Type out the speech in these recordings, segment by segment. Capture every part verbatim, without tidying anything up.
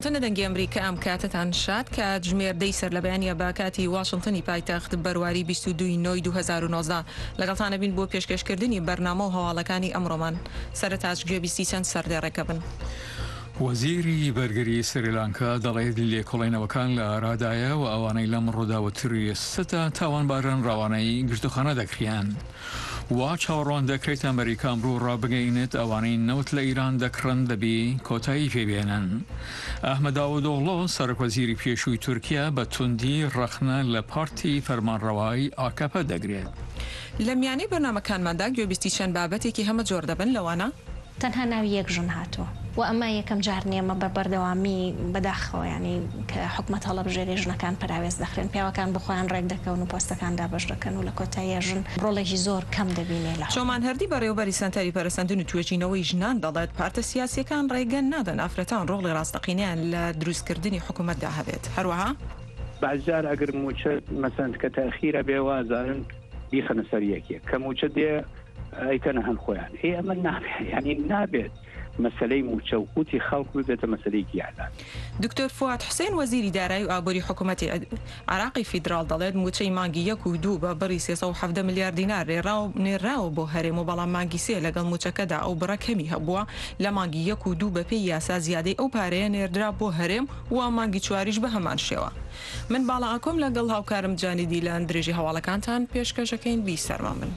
تەنەدەنگی ئەمریکا ئەم کاتتان شاد کە ژمێردەی سەر لە بەیانیە بە کاتی واشنگتنی پایتەخت بەرواری بیست و دوو نۆی دوو هەزار و نۆزدە لەگەڵتانە بین بۆ پێشکەشکردنی بەرنامە و هەواڵەکانی ئەمڕۆمان سەرەتاش گوێبیستی چەند سەردێڕێکە بن. وەزیری بەرگری سریلانکا دەڵێت لێکۆڵینەوەکان لە ئارادایە و ئەوانەی لەم ڕووداوەتری سەتا تاوانبارن ڕاوانەی گرتوخانە دەکرێن. وا چاوەڕوان دەکرێت ئەمریکا ئەمڕۆ ڕابگەینێت ئەوانەی نەوت لە ئیران دەکڕن دەبێ کۆتایی پێبێنن. ئەحمەد داوودۆغڵۆ سەرۆکوەزیری پێشووی تورکیا بە توندی ڕەخنە لە پارتی فەرمانڕەوایی ئاکەپە دەگرێت. لە میانەی بەرنامەکانماندا گوێبیستی چەند بابەتێکی هەمە جۆر دەبن لەوانە تەنها ناوی یەک ژن هاتووە و ئەمە یەکەم جار نیەمە بە بەردەوامی بەداخەوە ینی کە حکومەت هەڵەبژێری ژنەکان پراوێز دەخرێن پیاوەکان بخۆیان ڕێک دەکەون و پۆستەکان دابەش دەکەن و لە کۆتاییە ژن ڕۆڵێکی زۆر کەم دەبینێ لە شۆمان هەردی بەڕێوەبەری سەنتەری پەرسەندن و توێژینەوەی ژنان دەڵێت پارتە سیاسیەکان ڕێگەن نادەن ئافرەتان ڕۆڵی ڕاستەقینیان لە دروستکردنی حکومەتدا هەبێت. هەروەها بەعزار ئەگەر موچە مەسەند کە تاخیرە بێ وازارن بیخەنە سەر یەکێک کە موچە دێ ئەیکەنە هەن خۆیان هێ ئەمە نابێت ینی نابێت مەسلەی موچە و قوتی خەڵک بێتە مەسلەیەکی یادا. دکتۆر فواد حوسێن وەزیری دارایی و ئابووری حکوومەتی عراقی فیدراڵ دەڵێت موچەی مانگی یەک و دوو بە بڕی سێسە و حەڤدە ملیار دینار ڕێڕاو نێراوە بۆ هەرێم و بەڵام مانگی سێ لەگەڵ موچەکەدا ئەو بڕە کەمی هەبووە لە مانگی یەک و دوو بەپێی یاسا زیادەی ئەو پارەیە نێردرا بۆ هەرێم و مانگی چواریش بە هەمان شێوە. من باڵا ئاکۆم لەگەڵ هاوکارم جانی دیلان درێژی هەواڵەکانتان پێشکەشەکەین بیسەرمان بن.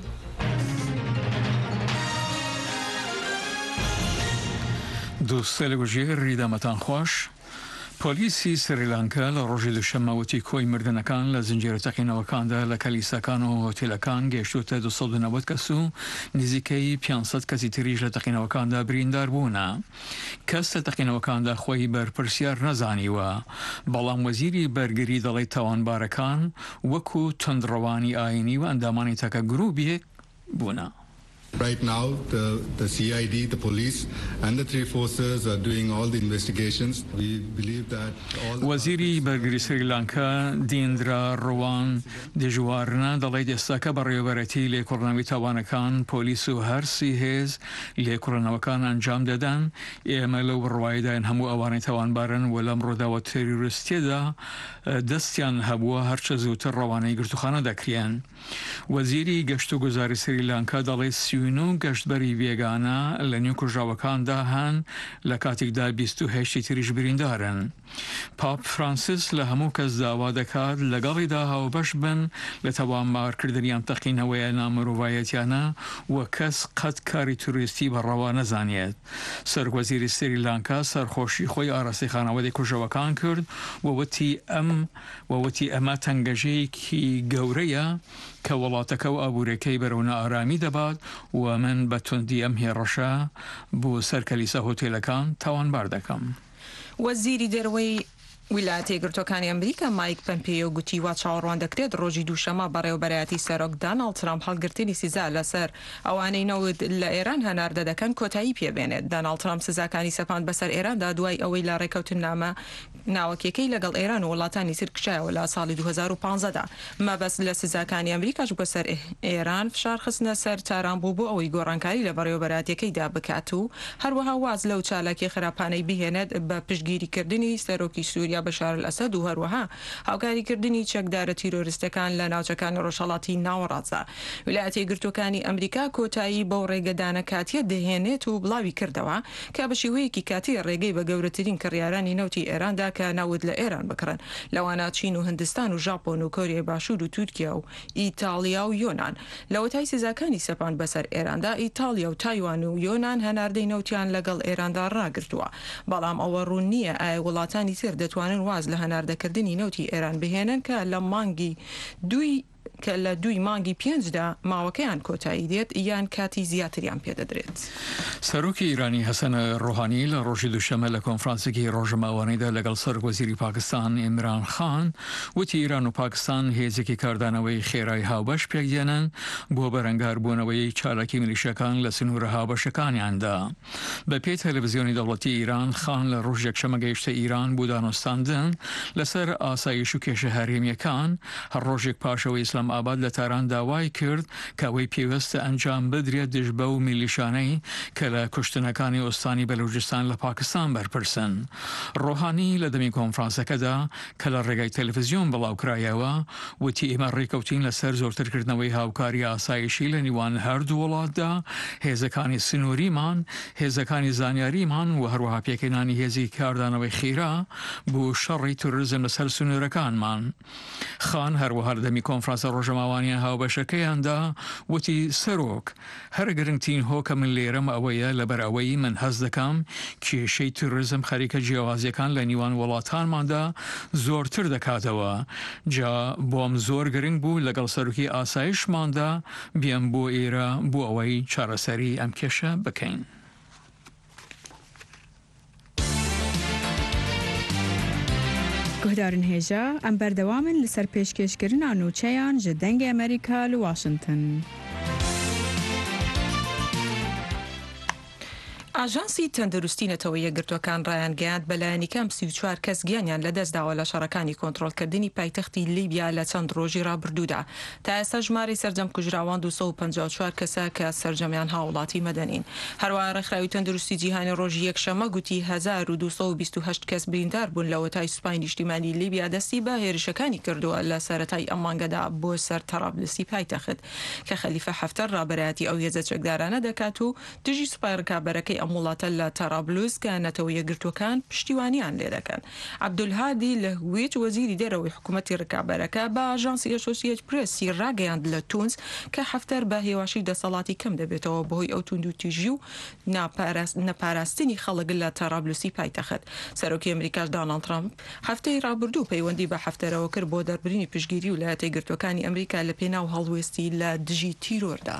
دووسە لە گوژێر ڕیدامەتان خۆش. پۆلیسی سریلانکا لە ڕۆژی دووشەمەوەتی کۆی مردنەکان لە زنجێرە تەقینەوەکاندا لە کەلیساکان و هۆتێلەکان گەیشتوتە دوو سەد و نەوەت کەس و نزیکەی پێنج کەسی تریش لە تەقینەوەکاندا بریندار بوونە. کەس لە تەقینەوەکاندا خۆی بەرپرسیار نەزانیوە، بەڵام وەزیری بەرگری دەڵێت تاوانبارەکان وەکو تندڕەوانی ئاینی و ئەندامانی تەکە گروپێک بوونە. Right now, the, the C I D, the police, and the three forces are doing all the investigations. We believe that all... وەزیری بەرگری سریلانکا دیندرا ڕوان دێژوارنە دەڵێت ئێستاکە بەڕێوەبەرەتی لێکۆڵینەوەی تاوانەکان پۆلیس و هەرسی هێز لێکۆڵینەوەکان ئەنجام دەدەن. ئێمە لەو ڕوایداین هەموو ئەوانەی تاوانبارن و لەم ڕووداوە تێروریستیەدا دەستیان هەبووە هەرچە زووتر ڕەوانەی گرتوخانە دەکرێن. وەزیری گەشت و گوزاری سریلانکا دەڵێت سیونو گەشتبەری بێگانە لە نێو کوژراوەکاندا هەن لە کاتێکدا بیست و هەشتی تریش بریندارن. پاپ فرانسیس لە هەموو کەس داوا دەکات لەگەڵیدا هاوبەش بن لە تەوانبارکردنیان تەقینەوەیە نامرۆڤایەتیانە و کەس قەت کاری توریستی بەڕەوا نەزانێت. سەرۆکوەزیری سریلانکا سەرخۆشی خۆی ئاراستەخانەوەی کوژراوەکان کرد ووتی ئەم ووتی ئەمە تەنگەژەیەکی گەورەیە کە وڵاتەکە و ئابوورەکەی بەرەونە ئارامی دەبات و من بە توندی ئەم هێڕەشە بۆ سەر کەلیسا هۆتێلەکان تاوانبار دەکەم. وەزیری دەرەوەی ویلایەتە یەکگرتووەکانی ئەمریکا مایک پەمپێیۆ گوتی وا چاوەڕوان دەکرێت ڕۆژی دووشەمە بەڕێوەبەرایەتی سەرۆک داناڵد ترامپ هەڵگرتنی سزا لەسەر ئەوانەی نەوت لە ئێران هەناردە دەکەن کۆتایی پێبێنێت. داناڵد ترامپ سزاکانی سەپاند بەسەر ئێراندا دوای ئەوەی لە ڕێکەوتن نامە ناوەکیەکەی لەگەڵ ئێران و وڵاتانی تر کشایەوە لە ساڵی دوو هەزار و پانزەدا. مەبەست لە سزاکانی ئەمریکاش بەسەر ئێران فشار خستنە سەر تاران بوو بۆ ئەوەی گۆڕانکاری لە بەڕێوەبەرایەتیەکەیدا بکات و هەروەها واز لەو چالاکی خراپانەی بهێنێت بە پشتگیریکردنی سەرۆکی سووریا بەشار ئەسەد و هەروەها هاوکاریکردنی چەکدارە تیرۆریستەکان لە ناوچەکانی ڕۆژهەڵاتی ناوەڕاستە. ویلایەتە یەکگرتووەکانی ئەمریکا کۆتایی بەو ڕێگەدانە کاتیە دەهێنێت و بڵاوی کردەوە کە بە شێوەیەکی کاتی ڕێگەی بە گەورەترین کڕیارانی نەوتی ئێراندا کە ناود لە ئێران بکڕن لەوانە چین و هندستان و ژاپۆن و کۆریای باشوور و تورکیا و ئیتالیا و یۆنان. لەوەتای سزاکانی سەپاند بەسەر ئێراندا ئیتالیا و تایوان و یۆنان هەناردەی نەوتیان لەگەڵ ئێراندا ڕاگرتووە، بەڵام ئەوە ڕوون نییە ئایا وڵاتانی تر دەتوانن واز لە هەناردەکردنی نەوتی ئێران بهێنن کە لە مانگی دوی کە لە دوی مانگی پێنجدا ماوەکەیان کۆتایی دێت یان کاتی زیاتریان پێدەدرێت. سەرۆکی ئیرانی حەسەن ڕۆحانی لە ڕۆژی دووشەمە لە کۆنفرانسێکی ڕۆژەماوانەیدا لەگەڵ سەرۆکوەزیری پاکستان ئیمران خان وتی ئیران و پاکستان هێزێکی کاردانەوەی خێرای هاوبەش پێکدێنن بۆ بەرەنگاربوونەوەی چالاکی میلیشەکان لە سنوورە هاوبەشەکانیاندا. بە پێی تەلەڤیزیۆنی دەوڵەتی ئیران خان لە ڕۆژ یەکشەمە گەیشتە ئیران بۆ دانوستاندن لەسەر ئاسایش و کێشە هەرێمیەکان هەر ڕۆژێک پاشەوەی ئیسلام ئاباد لە تاران داوای کرد کە ئەوەی پێویستە ئەنجام بدرێت دژبە و میلیشانەی کە لە کوشتنەکانی ئۆستانی بەلوچستان لە پاکستان بەرپرسن. ڕۆحانی لە دەمی کۆنفرانسەکەدا کە لە ڕێگای تەلەڤیزیۆن بڵاوکرایەوە وتی ئێمە ڕێکەوتین لەسەر زۆرترکردنەوەی هاوکاری ئاسایشی لە نیوان هەردوو وڵاتدا، هێزەکانی سنووریمان، هێزەکانی زانیاریمان و هەروەها پێکەنانی هێزی کاردانەوەی خێرا بۆ شەڕی توریزم لەسەر سنوورەکانمان. خان هەروەها لە دەمی کۆنفرانسە ڕۆژەماوانیان هاوبەشەکەیاندا وتی سەرۆک هەر گرنگترین هۆکە من لێرەم ئەوەیە لەبەر ئەوەی من هەز دەکەم کێشەی توریزم خەریکە جیاوازیەکان لە نیوان وڵاتانماندا زۆرتر دەکاتەوە. جا بۆم زۆر گرنگ بوو لەگەڵ سەرۆکی ئاسایشماندا بێم بۆ ئێرە بۆ ئەوەی چارەسەری ئەم کێشە بکەین. گهدارن هێژە ئەم بەردەوامن لەسەر پێشکەشکردنا نوچەیان ji dengê ئەمریکا li Washington. ئاژانسی تەندروستی نەتەوەی یەکگرتوەکان ڕایانگەیاند بەلایەنی کەم سی و چوار کەس گیانیان لەدەستداوە لە شەڕەکانی کۆنتڕۆڵکردنی پایتەختی لیبیا لە چەند ڕۆژی ڕابردوودا. تا ئێستا ژمارەی سەرجەم کوژراوان دووسە و پەنجا و چوار کەسە کە سەرجەمیان هاوڵاتی مەدەنین. هەروەها ڕێکخراوی تەندروستی جیهانی ڕۆژی یەکشەمە گوتی هەزار و دووسە و بیست و هەشت کەس بریندار بوون لە وەتای سوپای نیشتیمانی لیبیا دەستی بە هێرشەکانی کردووە لە سەرەتای ئەم مانگەدا بۆ سەر تەرابلسی پایتەخت کە خەلیفە حەفتەر ڕابەرایەتی ئەو هێزە چەکدارانە دەکات و دژی سوپای ڕکابەرەکەی ئەم وڵاتە لە تەرابلوس کە نەتەوە یەکگرتوەکان پشتیوانیان لێ دەکەن. عەبدولهادی لە هویج وەزیری دەرەوەی حکوومەتی ڕکابەرەکە بە ئاژانسی ئەسۆسیێتد پرێسی ڕاگەیاند لە تونس کە حەفتەر بە هێواشی دەسەڵاتی کەم دەبێتەوە بەهۆی ئەو توندوتیژی و نەپاراستنی خەڵک لە تەرابلوسی پایتەخت. سەرۆکی ئەمریکاش دۆناڵد ترامپ هەفتەی ڕابردوو پەیوەندی بە حەفتەرەوە کرد بۆ دەربرینی پشتگیری ویلایەتە یەکگرتوەکانی ئەمریکا لە پێناو هەڵوێستی لە دژی تیرۆردا.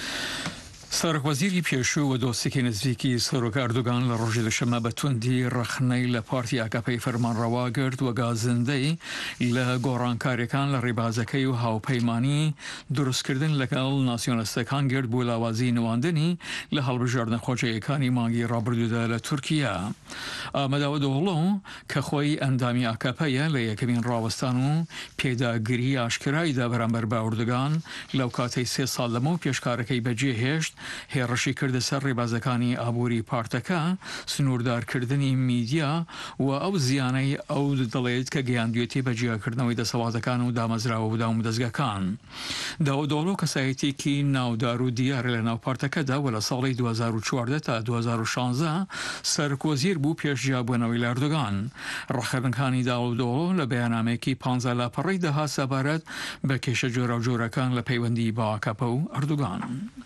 سەرۆکوەزیری پێشوو و دۆستێکی نزیکی سەرۆک ئەردوگان لە ڕۆژی دوشەمە بە توندی ڕەخنەی لە پارتی ئاکاپەی فەرمانڕەوا گرت و گازندەی لە گۆڕانکاریەکان لە ڕێبازەکەی و هاوپەیمانی دروستکردن لەگەڵ ناسیۆنەلیستەکان گرت بۆ لاوازی نواندنی لە هەڵبژاردنە خۆجەیەکانی مانگی ڕابردوودا لە تورکیا. ئامەداوە دۆڵۆ کە خۆی ئەندامی ئاکاپەیە لە یەکەمین ڕاوەستان و پێداگیری ئاشکرایدا بەرامبەر بە ئەردوگان لەو کاتەی سێ ساڵ لەمە و پێشکارەکەی بەجێهێشت هێڕشی کردە سەر ڕێبازەکانی ئابووری پارتەکە، سنووردارکردنی میدیا و ئەو زیانەی ئەو دەڵێت کە گەیاندوێتی بە جیاکردنەوەی دەسەڵاتەکان و دامەزراوە و داوم دەستگاکان. داودۆڵۆ کەسایەتێکی ناودار و دیار لە ناو پارتەکەدا و لە ساڵی دو هەزار و چواردە تا دو هەزار و شانزە سەرکۆزیر بوو پێشجیابوونەوەی لە ئەردوگان. ڕەخەرنەکانی داودۆڵۆ لە بەیانامێکی پانزە لاپەڕەی دەها سەبارەت بە کێشە جۆرە و جۆرەکان لە پەیوەندی بە ئاکاپە و ئەردوگان.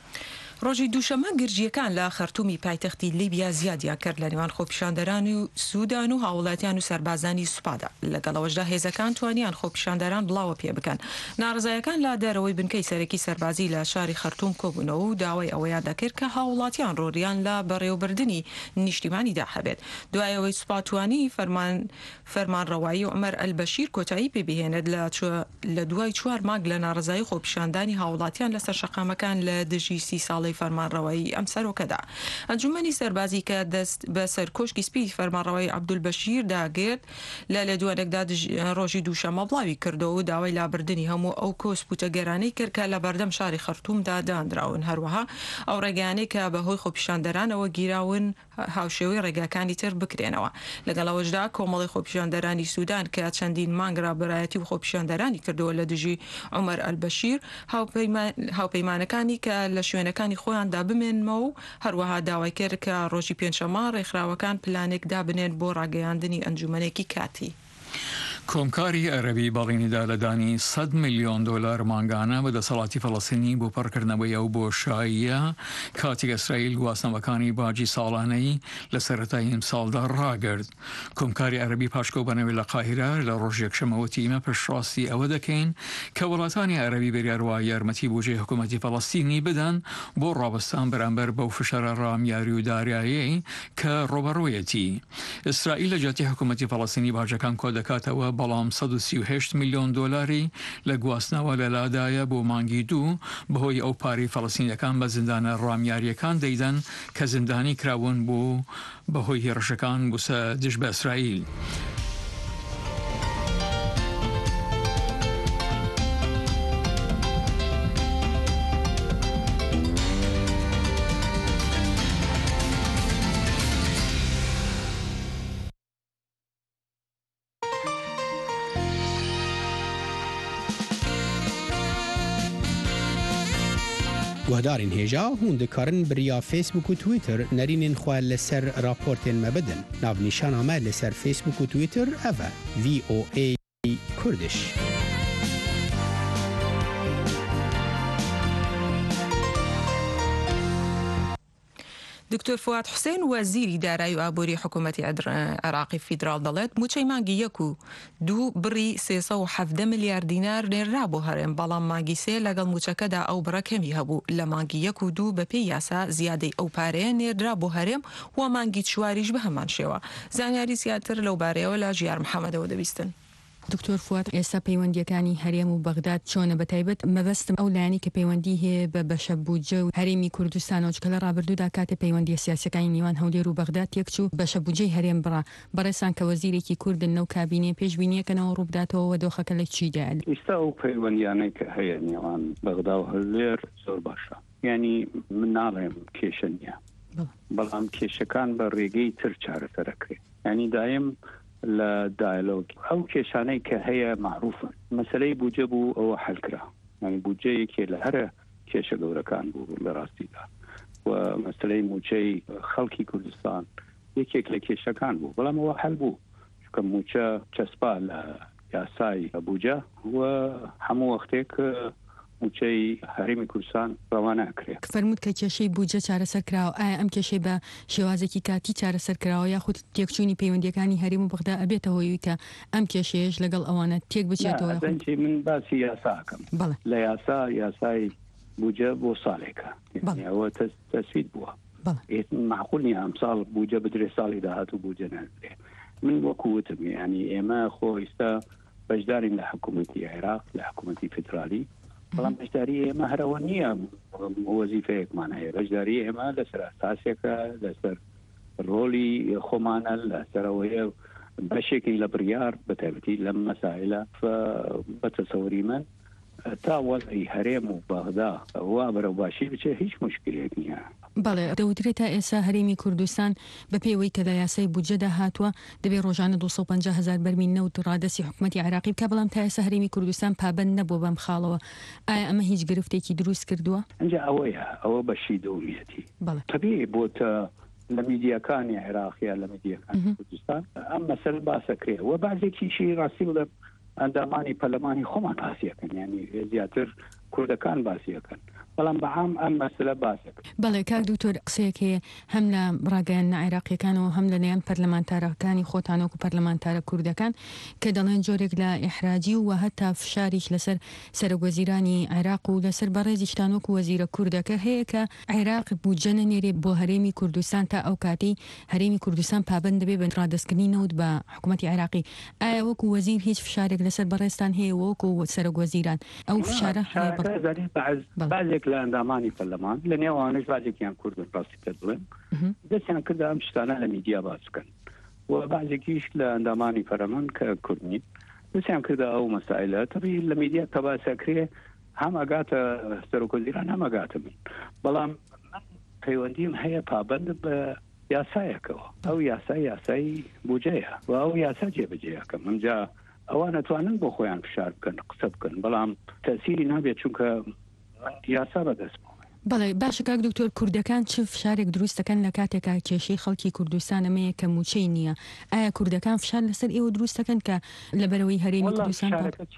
ڕۆژی دووشەمە گرژیەکان لە خەرتومی پایتەختی لیبیا زیادیان کرد لە نێوان خۆپیشاندەران و سوودان و هاوڵاتیان و سەربازانی سوپادا. لەگەڵەوەشدا هێزەکان توانیان خۆپیشاندەران بڵاوە پێ بکەن. ناڕزایەکان لا دەرەوەی بنکەی سەرەکی سەربازی لە شاری خەرتوم کۆبوونەوە و داوای ئەوەیان دەکرد کە هاوڵاتیان ڕۆریان لە بەڕێوەبردننی نیشتیمانیدا هەبێت. دوایەوەی سوپاتوانی فەرمان فەرمانڕەوایی و عومەر ئەلبەشیر کۆتایی پێبهێنێت لە دوای چوار مانگ لە ناڕزایی خۆپیشاندانی هاوڵاتیان لەسەر شەقامەکان لە دژی سی ساڵی فەرمانڕەوایی ئەم سەرۆکەدا. ئەنجومەنی سەربازی کە دەست بە سەر کۆشکی سپی فەرمانڕەوایی عەبدولبەشیر داگرت لە لە دوانێکدا ڕۆژی دووشەمە بڵاوی کردەوە و داوای لابردننی هەموو ئەو کۆسپوتە گەرانەی کرد کە لە بەردەم شاری خەرتومدا دانراون. هەروەها ئەو ڕێگەیانەی کە بەهۆی خۆپیشاندەرانەوە گیراون هاوشێوەی ڕێگاکانی تر بکرێنەوە. لەگەڵەوەشدا کۆمەڵی خۆپیشاندەرانی سوودان کە چەندین مانگ ڕابەرایەتی و خۆپیشاندەرانی کردەوە لە دژی عومەر ئەلبەشیر هاوپەیمانەکانی کە لە شوێنەکانی خۆیان دابمێنمەوە و هەروەها داوای کرد کە ڕۆژی پێنجشەمە ڕێکخراوەکان پلانێک دابنێن بۆ ڕاگەیاندنی ئەنجومەنێکی کاتی. کۆمکاری عەرەبی بەڵێنیدا لە دانی سەد میلیۆن دۆلار ماگانە بە دەسەڵاتی فەڵەستینی بۆ پڕکردنەوەی ئەو بۆشاییە کاتێک ئیسرائیل گواستنەوەکانی باجی ساڵانەی لە سەرەتای ئیمساڵدا ڕاگرت. کۆمکاری عەرەبی پاشکۆبەنەوەی لە قاهیرە لە ڕۆژ یەکشەمەوەتی ئێمە پشتڕاستی ئەوە دەکەین کە وڵاتانی عەرەبی بریاروە یارمەتی بۆ جێ حکوومەتی فەڵەستینی بدەن بۆ ڕابستان بەرامبەر بەو فشارە ڕامیاری و داریایی کە ڕۆبەڕۆیەتی. ئیسرائیل لە جاتی حکوومەتی فەڵەستینی باجەکان کۆ دەکاتەوە بەڵام سەد و سی و هەشت میلیۆن دۆلاری لە گواستنەوە لەلادایە بۆ مانگی دوو بەهۆی ئەو پارەی فەڵەستینیەکان بە زیندانە ڕامیاریەکان دەیدەن کە زیندانی کراون بۆ بەهۆی هێرشەکان بوسە دژ بە ئیسرائیل. گهدارین هێژا هون دکارن بریا فیسبوک و تویتر نرینین خواه لسر راپورتین مبدن ناو نیشان آمد لسر فیسبوک و تویتر اوه وی او ای کردش. دکتۆر فواد حوسێن وەزیری دارایی و ئابووری حکوومەتی عێراقی فیدراڵ دەڵێت موچەی مانگی یەک و دوو بڕی سێسە و حەڤدە ملیارد دینار نێررا بۆ هەرێم بەڵام مانگی سێ لەگەڵ موچەکەدا ئەو بڕەکەمی هەبوو لە مانگی یەک و دوو بە پێی یاسا زیادەی ئەو پارەیە نێردرا بۆ هەرێم و مانگی چواریش بە هەمان شێوە. زانیاری زیاتر لەو بارەیەوە لە ژیار محەممەدەوە دەبیستن. دکتۆر فواد ئێستا پەیوەندیەکانی هەرێم و بەغداد چۆنە بەتایبەت مەبەستم ئەو لایانی کە پەیوەندی هەیە بە بەشە بودجە و هەرێمی کوردستانەوە چکە لە ڕابردوودا کاتێ پەیوەندی سیاسەکانی نێوان هەولێر و بەغداد تێکچوو بەشە بودجەی هەرێم بڕا بەڕێسان کە وەزیرێکی کوردن نەو کابینێ پێشبینیەکەنەوە ڕووبداتەوە دۆخەکە لە چیدا ئێستا ئەو پەیوەندیانەی کە هەیە نێوان بەغدا و هەولێر زۆر باشە، یعنی من ناڵێم کێشە نییە، بەڵام کێشەکان بە ڕێگەی تر چارەسەرەکرێت، ینی دایم لە دایلۆگ ئەو کێشانەی کە هەیە معروفن. مەسەلەی بودجە بوو ئەوە حەلکرا، ینی بودجەیەکێ لە هەرە کێشە گەورەکان بوو لە ڕاستیدا و مەسەلەی موچەی خەڵکی کوردستان یەکێک لە کێشەکان بوو، بەڵام ئەوە حەل بوو چکە موچە چەسپا لە یاسای بودجە و هەموو وەختێک موچەی هەرێمی کوردستان ڕەوانە کرێت. فەرمووت کە کێشەی بودجە چارەسەر کراوە، ئایا ئەم کێشەی بە شێوازێکی کاتی چارەسەر کراوە یاخود تێکچوونی پەیوەندیەکانی هەرێم و بەغدا ئەبێتە هۆی کە ئەم کێشەیەش لەگەڵ ئەوانە تێک بچێتەوە؟ من باسی یاساکەم لە یاسا یاسای بودجە بۆ ساڵێکە ئەوە تەسوید بووە، معقول نییە ئەم ساڵ بودجە بدرێ ساڵی داهاتوو بودجە نەدرێ. من وەکووتم ینی ئێمە خۆ ئێستا بەشدارین لە حکوومەتی عێراق لە حکوومەتی فدرالی، بەڵام بەشداری ئێمە هەرەوە نییە وەزیفەیەکمان هەیە، بەشداری ئێمە لەسەر ئاساسێکە، لەسەر ڕۆلی خۆمانە، لەسەرەوەیە بەشێکی لە بڕیار بەتایبەتی لەم مەسائلە بە تەسەوری من تا وەزعی هەرێم و بەغدا وا بەرەو باشی بچێ هیچ مشکلێک نییە. بەڵێ دەوترێت تا ئێستا هەرێمی کوردستان بە پێوەی کە لە یاسای بودجەدا هاتووە دەبێت ڕۆژانە دووسەد و پەنجا هەزار بەرمیل نەوت ڕادەسی حکوومەتی عێراقی بکە، بەڵام تا ئێستا هەرێمی کوردستان پابەند نەبووە بەم خاڵەوە. ئایا ئەمە هیچ گرفتێکی دروست کردووە؟ ئەنجا ئەوەیە ئەوە بەشی دەوڵەتی طبیعی بۆتە لە میدیاکانی عێراقیە لە میدیاکانی کوردستان ئەم مەسەلە باسەکرێ و بازێکیشی ڕاستی لە ئەندامانی پەرلەمانی خۆمان باسیەکەن، ینی زیاتر کوردەکان باسیەکەن، بەڵام بەعام ئەم مەسەلە باسەکە. بەڵێ کاک دکتۆر قسەیەک هەیە هەم لە ڕاگەیاندنە عێراقیەکانەوە هەم لە نێوان پەرلەمانتارەکانی خۆتانەوەکو پەرلەمانتارە کوردەکان کە دەڵێن جۆرێک لە ئیحراجی و هەتا فشاریش لەسەر سەرۆکوەزیرانی عێراق و لەسەر بەڕێزی شتانوەکو وەزیرە کوردەکە هەیە کە عێراق بودجە نەنێرێ بۆ هەرێمی کوردستان تا ئەو کاتی هەرێمی کوردستان پابەند دەبێت بە ڕادەستکردنی نەوت بە حکوومەتی عێراقی. ئایا وەکو وەزیر هیچ فشارێک لەسەر بەڕێستان هەیە وەکو سەرۆکوەزیران ئەو فشارە بعضێک لە ئەندامانی پەرلەمان لە نێوانش بعضێکیان کوردن ڕاستی پێ بڵێن دەستیان کردە ئەم شتانە لە میدیا باس بکەن و بعضێکیش لە ئەندامانی پەرلەمان کە کورد نین دەستیان کردە ئەو مەسائلە تەبیعی لە میدیا کە باسەکرێ هەم ئەگاتە سەرۆکوەزیران هەم ئەگاتە من، بەڵام پەیوەندیم هەیە پابەند بە یاسایەکەوە، ئەو یاسای یاسای بودجەیە و ئەو یاسا جێبەجێیەکەم ئەمجا ئەوان نەتوانن بۆ خۆیان فشار بکەن قسە بکەن، بەڵام تەسیری نابێت چونکە یاسا بەدەست. بەڵێ باشە کاک دکتۆر کوردەکان چ فشارێک دروست دەکەن لە کاتێکا کێشەی خەڵکی کوردستانەمەیە کە موچەی نییە؟ ئایا کوردەکان فشار لەسەر ئێوە دروست دەکەن کە لە بەرەوەی هەرێمی کوردستان؟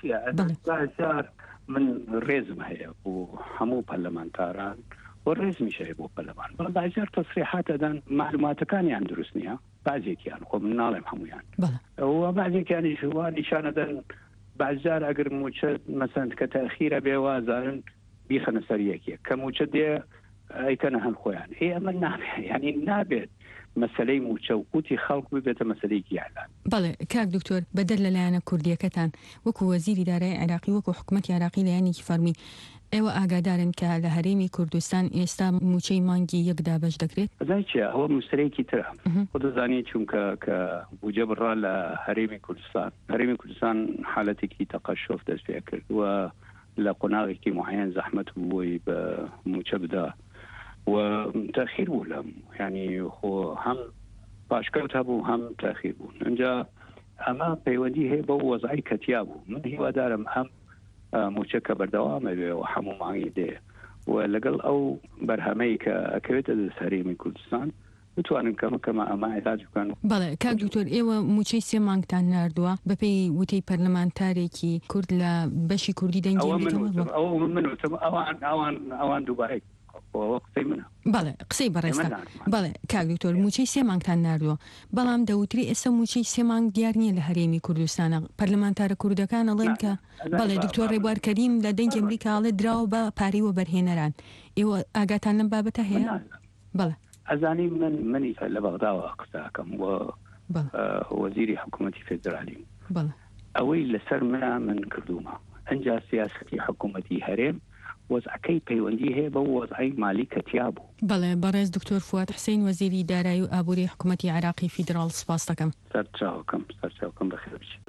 من ڕێزم هەیە بۆ هەموو پەرلەمانتاران و ڕێزمیش هەیە بۆ پەرلەمان، بەڵام بەعزیار تەسریحات دەدەن معلوماتەکانیان دروست نییە، بعضێکیان خۆ من ناڵێم هەمویان و بعضێکیانیش وا نیشانەدەن بەعزیار ئەگەر موچە مەسەند کە تەخیرە بێ وازارن بیخەنە سەر یەکێک کە موچە دێ ئەیکەنە هەن خۆیان هەیە ئەمە نابێت، ینی نابێت مەسەلەی موچە و قوتی خەڵک ببێتە مەسەلەیەکی یاڵان. بەڵێ کاک دکتۆر بەدەر لەلایەنە کوردیەکەتان وەکو وەزیری دارایی عێراقی وەکو حکوومەتی عێراقی لایەنێکی فەرمی ئێوە ئاگادارن کە لە هەرێمی کوردستان ئێستا موچەی مانگی یەکدا بەش دەکرێت؟ ئەزای چیە ئەوە مستەرێکی ترە خۆ دەزانی چونکە کە بودجە بڕا لە هەرێمی کوردستان هەرێمی کوردستان حالەتێکی تەقەشۆف دەست پێ کرد و لە قۆناغێکی معەن زەحمەت بووی بە موچە بدا و تاخیر بوو لەم ینی خۆ هەم پاشکەوت هەبوو هەم تاخیر بوون ئەنجا ئەمە پەیوەندی هەیە بە وەزعی کەتیا بوو. من هیوادارم ئەم موچە کە بەردەوامە بێ و هەموو مانگی دێ و لەگەڵ ئەو بەرهەمەی کە ئەکەوێتە دەست هەرێمی کوردستان بتوانن کەمە کەمە ئەمە علاج بکەن. بەڵێ کاک دکتۆر ئێوە موچەی سێ مانگتان ناردووە بەپێی وتەی پەرلەمانتارێکی کورد لە بەشی کوردی دەنگی ئەوە من وتم ئەوان ئەوان ئەوان دووبارەی قسەی منە. بەڵێ قسەی بەڕێستا بەڵێ کاک دکتۆر موچەی سێ مانگتان ناردووە بەڵام دەوتری ئێستا موچەی سێ مانگ دیار نییە لە هەرێمی کوردستانە پەرلەمانتارە کوردەکان ئەڵێن کە بەڵێ دکتۆر ڕێبوار کەریم لە دەنگی ئەمریکاڵێ دراوە بە پارەی وەبەرهێنەران ئێوە ئاگاتان لەم بابەتە هەیە؟ بەڵێ ئەزانی من منی لە بەغداوە قساکەم و وەزیری حکوومەتی فێدرالی ئەوەی لەسەر منە من کردومە ئەنجا سیاسەتی حکوومەتی هەرێم وەزعەکەی پەیوەندی هەیە بە وەزعی مالی کەتیا بوو. بەڵێ بەڕێز دکتۆر فواد حسین وەزیری دارایی و ئابووری حکوومەتی عراقی فیدراڵ سپاس دەکەم. سەرچاوکەم سەرچاوکەم بەخێر بچێت.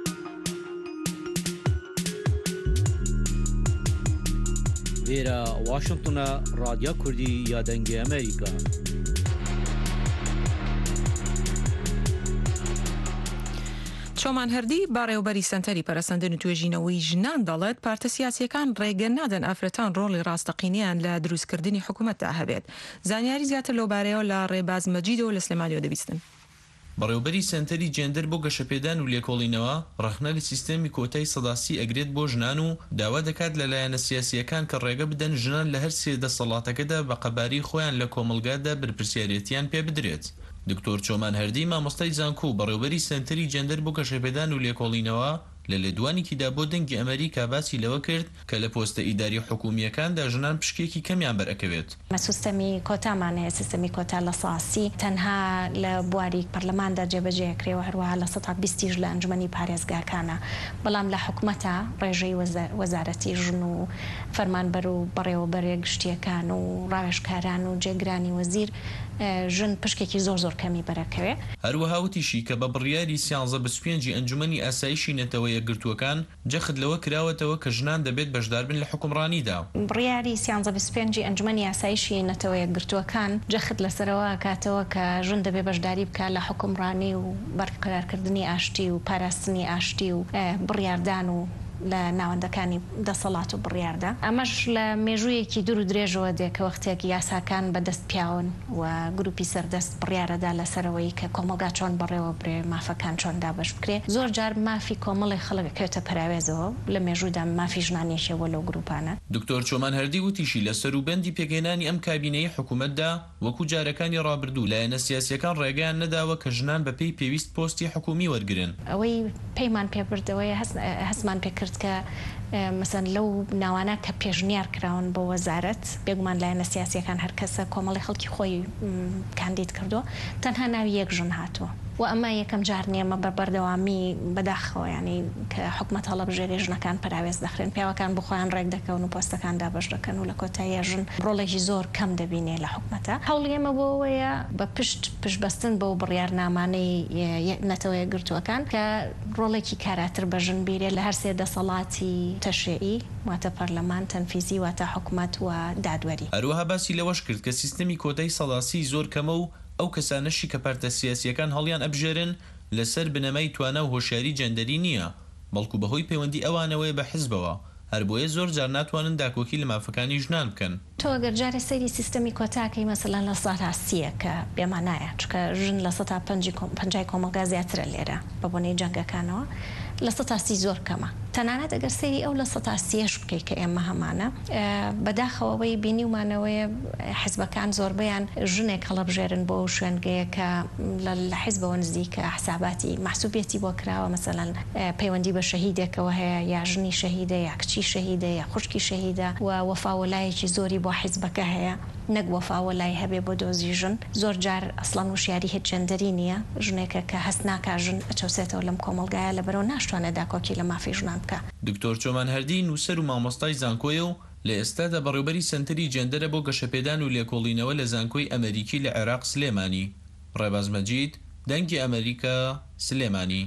وێرە واشنگتنە رادیۆ کوردی یا دەنگی ئەمریکا. چۆمان هەردی باڕێوەبەری سنتەری پەرەسەندن و توێژینەوەی ژنان دەڵێت پارتە سیاسیەکان ڕێگە نادەن ئافرەتان ڕۆڵی ڕاستەقینیان لە دروستکردنی حکوومەتدا هەبێت. زانیاری زیاتر لەوبارەیەوە لە ڕێباز مەجیدەوە لە سلێمانیەوە دەبیستن. بەڕێوەبەری سنتەری جێندەر بۆ گەشەپێدان و لێکۆڵینەوە ڕەخنە لە سیستەمی کۆتای سەداسی ئەگرێت بۆ ژنان و داوا دەکات لەلایەنە سیاسیەکان کە ڕێگە بدەن ژنان لە هەر سێ دەسەڵاتەکەدا بە قەباری خۆیان لە کۆمەلگادا بەرپرسیارەتیان پێ بدرێت. دکتۆر چۆمان هەردی مامۆستای زانکۆ بەڕێوەبەری سنتەری جێندەر بۆ گەشەپێدان و لێکۆڵینەوە لە لێدوانێکیدا بۆ دەنگی ئەمریکا باسی لەوە کرد کە لە پۆستە ئیداری حکوومیەکاندا ژنان پشکێکی کەمیان بەرەکەوێت. سیستەمی کۆتامان هەیە سیستەمی کۆتا لە ساسی تەنها لە بواری پەرلەماندا جێبەجێکرێەوە هەروەها لە سەد بیستیش لە ئەنجومەنی پارێزگاکانە بەڵام لە حکوومەتە ڕێژەی وەزارەتی ژن و فەرمانبەر و بەڕێوەبەرێ گشتیەکان و ڕاوێژکاران و جێگرانی وەزیر ژن پشکێکی زۆر زۆر کەمی بەرەکەوێ. هەروەها وتیشی کە بە بڕیاری سیانزە بەسپێنجی ئەنجومەنی ئاسایشی نەتەوە یەکگرتووەکان جەخت لەوە کراوەتەوە کە ژنان دەبێت بەشدار بن لە حکومڕانیدا. بڕیاری سیانزە بەسپێنجی ئەنجومەنی ئاسایشی نەتەوە یەکگرتووەکان جەخت لەسەرەوە کاتەوە کە ژن دەبێت بەشداری بکات لە حکومڕانی و بەرقەرارکردنی ئاشتی و پاراستنی ئاشتی و بڕیاردان و لە ناوەندەکانی دەسەڵات و بڕیاردا. ئەمەش لە مێژوویەکی دوور و درێژەوە دێکە وەختێکی یاساکان بەدەست پیاون و گروپی سەردەست بڕیارەدا لەسەرەوەی کە کۆمەلگا چۆن بەڕێوە برێ مافەکان چۆن دابش بکرێ. زۆر جار مافی کۆمەڵی خەڵکەکەوێتە پراوێزەوە لە مێژوودا مافی ژنانێکیەوە لەو گروپانە. دکتۆر چۆمان هەردی وتیشی لە سەروبەندی پێگەێنانی ئەم کابینەی حکوومەتدا وەکو جارەکانی ڕابردوو لایەنە سیاسیەکان ڕێگەیان نەداوە کە ژنان بەپێی پێویست پۆستی حکومی وەرگرن. ئەوەی پەیمان پێبردەوەی هەستمان پێکرد کە مەسەن لەو ناوانە کە پێشنیار کراون بۆ وەزارەت بێگومان لایەنە سیاسیەکان هەر کەسە کۆمەڵی خەڵکی خۆی کاندید کردو تەنها ناوی یەک ژن هاتووە و ئەمە یەکەم جار نیەمە بە بەردەوامی بەداخەوە ینی کە حکوومەت هەڵەبژێری ژنەکان پراوێز دەخرێن پیاوەکان بخۆیان ڕێک دەکەون و پۆستەکان دابش دەکەن و لە کۆتایی ژن ڕۆڵێکی زۆر کەم دەبینێ لە حکوومەتە. هەوڵی ئێمە بۆەوەیە بە پشت پشتبەستن بۆ بڕیارنامانەی نەتەوە یەکگرتووەکان کە ڕۆڵێکی کاراتر بە ژن بیرێ لە هەر سێ دەسەڵاتی تەشریعی واتە پەرلەمان تەنفیزی واتە حکوومەت و دادوەری. هەروەها باسی لەوەش کرد کە سیستەمی کۆتای سەداسی زۆر کەمە و ئەو کەسانەشی کە پارتە سیاسیەکان هەڵیان ئەبژێرن لەسەر بنەمای توانە و هۆشیاری جەندەری نییە بەڵکو بەهۆی پەیوەندی ئەوانەوەی بە حیزبەوە هەر بۆیە زۆر جار ناتوانن داکۆکی لە مافەکانی ژنان بکەن. تۆ ئەگەر جارێ سەیری سیستەمی کۆتاکەی مەسەلەن لە سەداسیە کە پێمان نایە چکە ژن لە سەد پەنجای کۆمەلگا زیاترە لێرە بە بۆنەی جەنگەکانەوە لە سەداسی زۆر کەمە. تەنانەت ئەگەر سەیری ئەو لە سەداسیەش بکەی کە ئێمە هەمانە بەداخەوەی بینیومانەوەیە حیزبەکان زۆربەیان ژنێک هەڵەبژێرن بۆ شوێنگەیە کە لە حیزبەوە نزیکە حساباتی محسوبێتی بۆ کراوە مەسەلەن پەیوەندی بە شەهیدێکەوە هەیە یا ژنی شەهیدە یا کچی شەهیدە یا خوشکی شەهیدە و وەفاوەلایەکی زۆری بۆ حیزبەکە هەیە نەک وەفاوەلای هەبێ بۆ دۆزی ژن. زۆر جار ئەسڵان وشیاری هیچ جەندەری نییە ژنێکە کە هەست ناکا ژن ئەچەوسێتەوە لەم کۆمەلگایە لەبەرەوە ناشتوانێت داکۆکی لە مافی ژنان بکە. دکتۆر چۆمان هەردی نووسەر و مامۆستای زانکۆیە و لە ئێستادا بەڕێوەبەری سنتەری جێندەرە بۆ گەشەپێدان و لێکۆڵینەوە لە زانکۆی ئەمریکی لە عێراق سلێمانی. ڕێباز مەجید دەنگی ئەمریکا سلێمانی.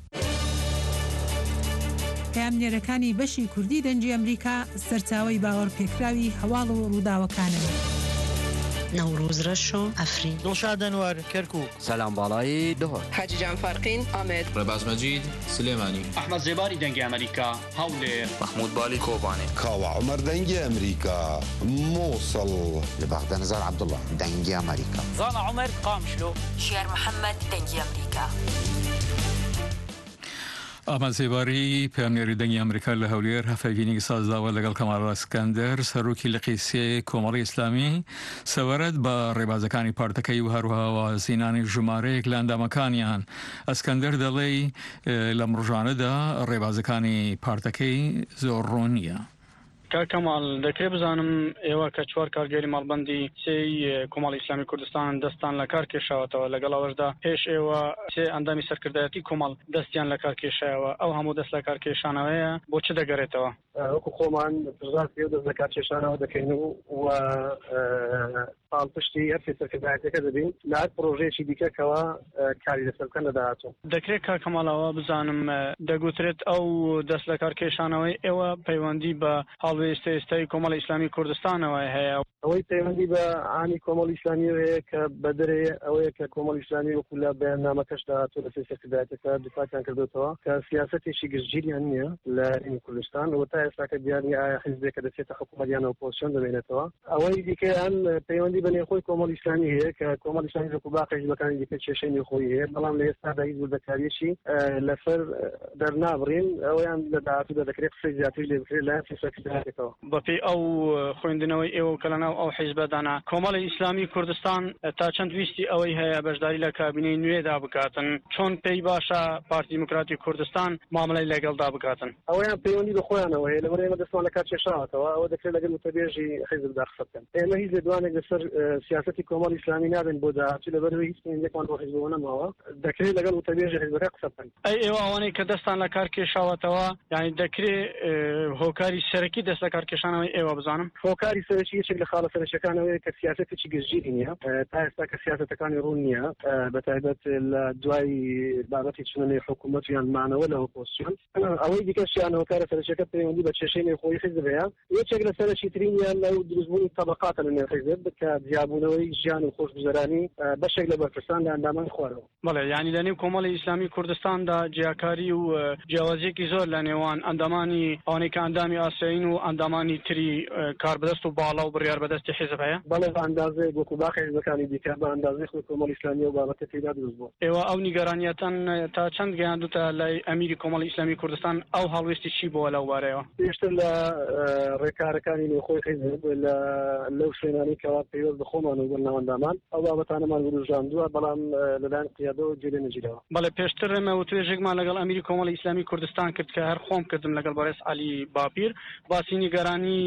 پامنێرەکانی بەشی کوردی دەنگی ئەمریکا سەرچاوەی باوەڕ پێکراوی هەواڵ و ڕووداوەکانن. نوروز رشو افرین دڵشاد ئەنوەر کەرکووک سەلام باڵایی دهۆر حاجیجان فەرقین ئامێد ڕێباز مەجید سلێمانی ئەحمەد زێباری دەنگی ئەمریکا هەولێر محمود بالی کۆبانێ کاوە عومەر دەنگی ئەمریکا مووسڵ لە بەغدە نزار عەبدوڵڵا دەنگی ئەمریکا زانا عومەر قامشلۆ شێر محەممەد دەنگی ئەمریکا ئاماد زێباری پامنێری دەنگی ئەمریکا لە هەولێر هەفەگینی سازداوە لەگەڵ کەمال ئەسکەندەر سەرۆکی لە قیسێ کۆمەڵی ئیسلامی سەوەرەت بە ڕێبازەکانی پارتەکەی و هەروەها زینانی ژمارەیەک لە ئەندامەکانیان ئەسکەندەر دەڵێی لەم ڕۆژانەدا ڕێبازەکانی پارتەکەی زۆر ڕۆن نییە. کاکەماڵ دەکرێت بزانم ئێوە کە چوار کارگەری ماڵبەندی سێی کۆمەڵی ئیسلامی کوردستان دەستان لە کار کێشاوەتەوە لەگەڵ ئەوەشدا پێش ئێوە سێ ئەندامی سەرکردایەتی کۆمەڵ دەستیان لە کار کێشایەوە ئەو هەموو دەست لە کار کێشانەوەیە بۆ چ دەگەڕێتەوە؟ وەکو خۆمان پرزات پێ دەست لە کار کێشانەوە دەکەین و پاڵ پشتی هەر سەرکردایەتەکە دەبین لە هەر پرۆژەیەکی دیکەکەوە کاری لەسەر بکەن لە داهاتوو. دەکرێت کاکەماڵەوە بزانم دەگوترێت ئەو دەست لە کار کێشانەوەی ئێوە پەیوەندی بە هەڵوێستی ئێستای کۆمەڵی ئیسلامی کوردستانەوە هەیە. ئەوەی پەیوەندی بە ئانی کۆمەڵی ئیسلامی هەیە کە بەدرێ ئەوەیە کە کۆمەڵی ئیسلامی وەکو لە بەیاننامەکەشدا هاتووە لەسەر سەرکردایەتەکە دفاعیان کردوتەوە کە سیاسەتێکی گشتگیریان نییە لە هەرێمی کوردستان و تا ئێستاکە دیاری ئایا حیزبێکە دەچێتە حکوومەتیان ئۆپۆزیسیۆن دەبێنێتەوە. ئەوەی دیکەیان پەیوەندی بە نێخۆی کۆمەڵی ئیسلامی هەیە کە کۆمەڵی ئیسلامی وەکو باقی حیزبەکانی دیکە کێشەی نێخۆی هەیە بەڵام لە ئێستادا هیچ وردەکاریەکی لەسەر دەرنابڕین ئەویان لە داهاتوودا دەکرێت قسەی زیاتر لێ بکرێت لە سەرکردایەتەکەەوە. بەپێی ئەو خوێندنەوەی ئێوە کە لەناو ئەو حیزبەدانا کۆمەڵی ئیسلامی کوردستان تا چەند ویستی ئەوەی هەیە بەشداری لە کابینەی نوێدا بکاتن چۆن پێی باشە پارتی دیموکراتی کوردستان مامەلەی لەگەڵدا بکاتن؟ ئەویان پەیوەندی بە خۆیانەوە هەیە لەبەر ئێمە دەستمان لە کار کێشاوەتەوە ئەوە دەکرێت لەگەڵ وتەبێژی حیزبدا قسە بکەن. ئێمە هیچ لێدوانێک لەسەر سیاسەتی کۆمەڵی ئیسلامی نابێن بۆ داهاتوو لەبەرەوەی هیچ پەیوەندێکمان بۆ حیزبەوە نەماوە دەکرێت لەگەڵ وتەبێژی حیزبەکە قسە بکەن. ئەی ئێوە ئەوانەی کە دەستان لە کار کێشاوەتەوە یعنی دەکرێت هۆکاری سەرەکی دەست لە کار کێشانەوەی ئێوە بزانم؟ هۆکاری سەرەکی یەکێک لە خاڵە سەرەکیەکانەوەی کە سیاسەتێکی گشتگیری نییە تا ئێستا کە سیاسەتەکانی ڕوون نییە بەتایبەت لە دوای بابەتی چونەنەی حکوومەت یان مانەوە لە ئۆپۆزیسیۆن ئەوەی دیکەشیان هۆکارە سەرەکیەکە پەیوەندی بە کێشەی نێخۆی حیزب هەیە یەکێک لە سەرەکی ترینیان لەو دروستبوونی تەبەقاتە لە نێو حیزب کە جیابوونەوەی ژیان و خۆشگوزەرانی بەشێک لە بەرپرسان لە ئەندامانی خوارەوە. بەڵێ یعنی لە نێو کۆمەڵی ئیسلامی کوردستاندا جیاکاری و جیاوازیەکی زۆر لە نێوان ئەندامانی ئەوانەی کە ئەندامی ئاسیین و ئەندامانی تری کاربەدەست و باڵا و بڕیار بەدەستی حیزب هەیە؟ بەڵێ بە ئەندازەیەک وەکو باقی حیزبەکانی دیکە بە ئەندازەی خۆی کۆمەڵی ئیسلامی و بابەتە تێدا دروست بووە. ئێوە ئەو نیگەرانیەتان تا چەند گەیاندوتە لای ئەمیری کۆمەڵی ئیسلامی کوردستان ئەو هەڵوێستی چی بووە لەو بارەیەوە؟ پێشتر لە ڕێکارەکانی نێخۆی حیزب لەو شوێنانی کەوا پەیوەست بە خۆمان و بەرنامەندامان ئەو بابەتانەمان وروژاندووە بەڵام لەلایەن قیادەوە جێرێ نەگیرەوە. بەڵێ پێشتر ئێمە توێژێکمان لەگەڵ ئەمیری کۆمەڵی ئیسلامی کوردستان کرد کە هەر خۆم کردم لەگەڵ بەڕێز عەلی باپیر باسی نیگەرانی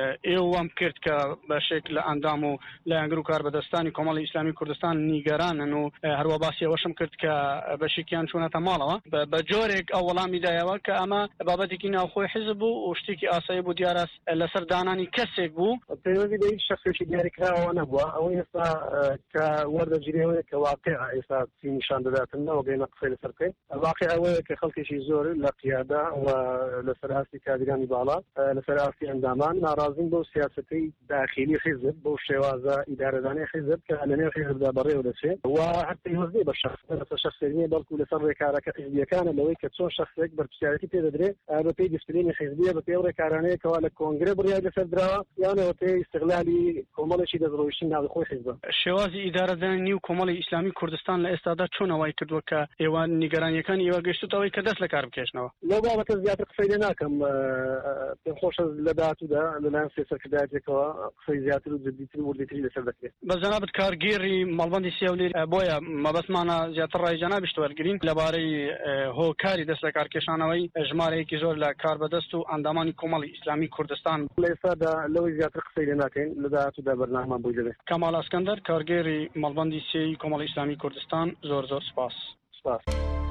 ئێوەم کرد کە بەشێک لە ئەندام و لایەنگر و کاربەدەستانی کۆمەڵی ئیسلامی کوردستان نیگەرانن و هەروە باسی ئەوەشم کرد کە بەشێکیان چوونەتە ماڵەوە بە جۆرێک ئەو وەڵامی دایەوە کە ئەمە بابەتێکی ناوخۆی حیزب بوو و شتێکی ئاسایی بوو دیارە لەسەر دانانی کەسێک بوو پەیوەندی بە هیچ شەخصێکی دیاریکراوە نەبووە ئەوەی ئێستا کە وەردەگیرێەوەیە کە واقع ئێستا چی نیشان دەداتن نەوە گەیمە قسەی لەسەر بکەین واقع ئەوەیە کە خەڵکێکی زۆر لە قیادا و لەسەر ئاستی کادرانی باڵا لەسەر ئاستی ئەندامان ناڕازین بۆ سیاسەتەی داخلی حیزب بۆ شێوازە ئیدارەدانی حیزب کە لەنێو حیزبدا بەڕێوە دەچێت و هەر پەیوەندی بە شەخص لەسەر شەخصێک نییە بەڵکو لەسەر ڕێکارەکە حیزبیەکانە لەوەی کە چۆن شەخصێک بەرپرسیارەتی پێ دەدرێت بە پێی دیسپلینی حیزبیە بە پێی ڕێکارانەیەکەوە لە کۆنگرە بڕیار لەسەر دراوە یانەوە پێی استقلالی کۆمەڵێکی دەستڕۆیشتی ناوی خۆی حیزبە. شێوازی ئیدارەدانی و کۆمەڵی ئیسلامی کوردستان لە ئێستادا چۆن ئەوای کردووە کە ئێوە نیگەرانیەکانی ئێوە گەشتوتەوەی کە دەست لە کار بکێشنەوە؟ لەو بابەتە زیاتر قسەی لێ ناکەم پێم خۆشە لە داهاتوودا لەلایەن سێسەرکردایەتێکەوە قسەی زیاتر و جددیتر و وردیتری لەسەر دەکرێت. بە جەنابەت کارگێڕی مەڵبەندی سێولێر بۆیە مەبەستمانە زیاتر ڕای جەنابی وەرگرین لەبارەی هۆکاری دەست لە کارکێشانەوەی ژمارەیەکی زۆر لە کاربەدەست و ئەندامانی کۆمەڵی ئیسلامی کوردستان لە ئێستادا لەوەی زیاتر قسەی لێ ناکەین لە داهاتوودا بەرنامەمان بۆی دەبێت. کەمال ئەسکەندەر کارگێڕی مەڵبەندی سێی کۆمەڵی ئیسلامی کوردستان زۆر زۆر سپاس. سپاس.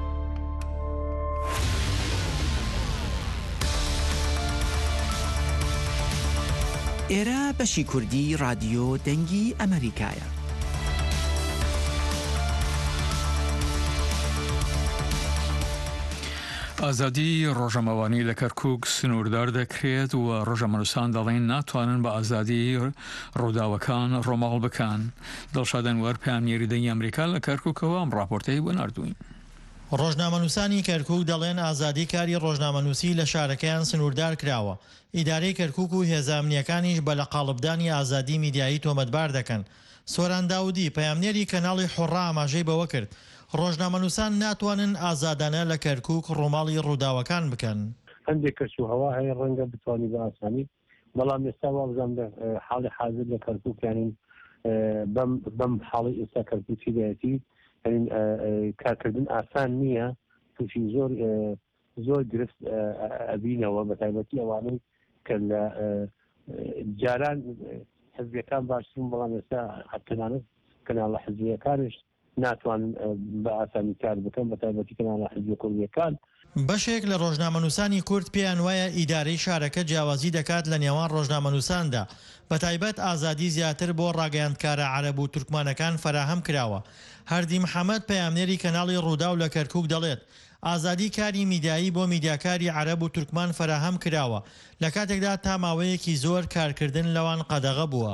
ئێرە بەشی کوردی رادیۆ دەنگی ئەمریکایە. ئازادی ڕۆژەمەوانی لە کەرکووک سنووردار دەکرێت و ڕۆژەمەنووسان دەڵێن ناتوانن بە ئازادی ڕووداوەکان ڕۆماڵ بکەن. دڵشادەنوەر پامنیێری دەنگی ئەمریکا لە کەرکووکەوە ئەم ڕاپۆرتەی بۆ ناردووین. ڕۆژنامەنووسانی کەرکووک دەڵێن ئازادی کاری ڕۆژنامەنووسی لە شارەکەیان سنووردار کراوە. ئیدارەی کەرکووک و هێزە ئەمنیەکانیش بە لە قاڵبدانی ئازادی میدیایی تۆمەتبار دەکەن. سۆران داودی پەیامنێری کەناڵی حوڕا ئاماژەی بەوە کرد ڕۆژنامەنووسان ناتوانن ئازادانە لە کەرکووک ڕووماڵی ڕووداوەکان بکەن. هەندێک کەس و هەوا هەیە ڕەنگە بتوانانی بە ئاسانی، بەڵام ئێستا وابزان حاڵی حاضر لە کەرکووکیانین بەم حاڵی ئێستا کەرکووکی دایەتی کارکردن ئاسان نییە، تووشی زۆر زۆر گرفت ئەبینەوە بە تایبەتی ئەوانەی کە لە جاران حزبیەکان باشترن، بەڵام ئێستا حتەنانە کەناڵە حزبیەکانش ناتوانن بە ئاسانی کار بکەن، بە تایبەتی کەناڵە حزبیە کوردیەکان. بەشێک لە ڕۆژنامەنووسانی کورد پێیان وایە ئیدارەی شارەکە جیاوازی دەکات لە نێوان ڕۆژنامەنووساندا، بە تایبەت ئازادی زیاتر بۆ ڕاگەیاندکارە عەرەب و تورکمانەکان فراهەم کراوە. هەردی محەممەد پەیامنێری کەناڵی ڕوودا و لە کەرکووک دەڵێت ئازادی کاری میدیایی بۆ میدیاکاری عەرەب و تورکمان فراهەم کراوە لە کاتێکدا تا ماوەیەکی زۆر کارکردن لەوان قەدەغە بووە.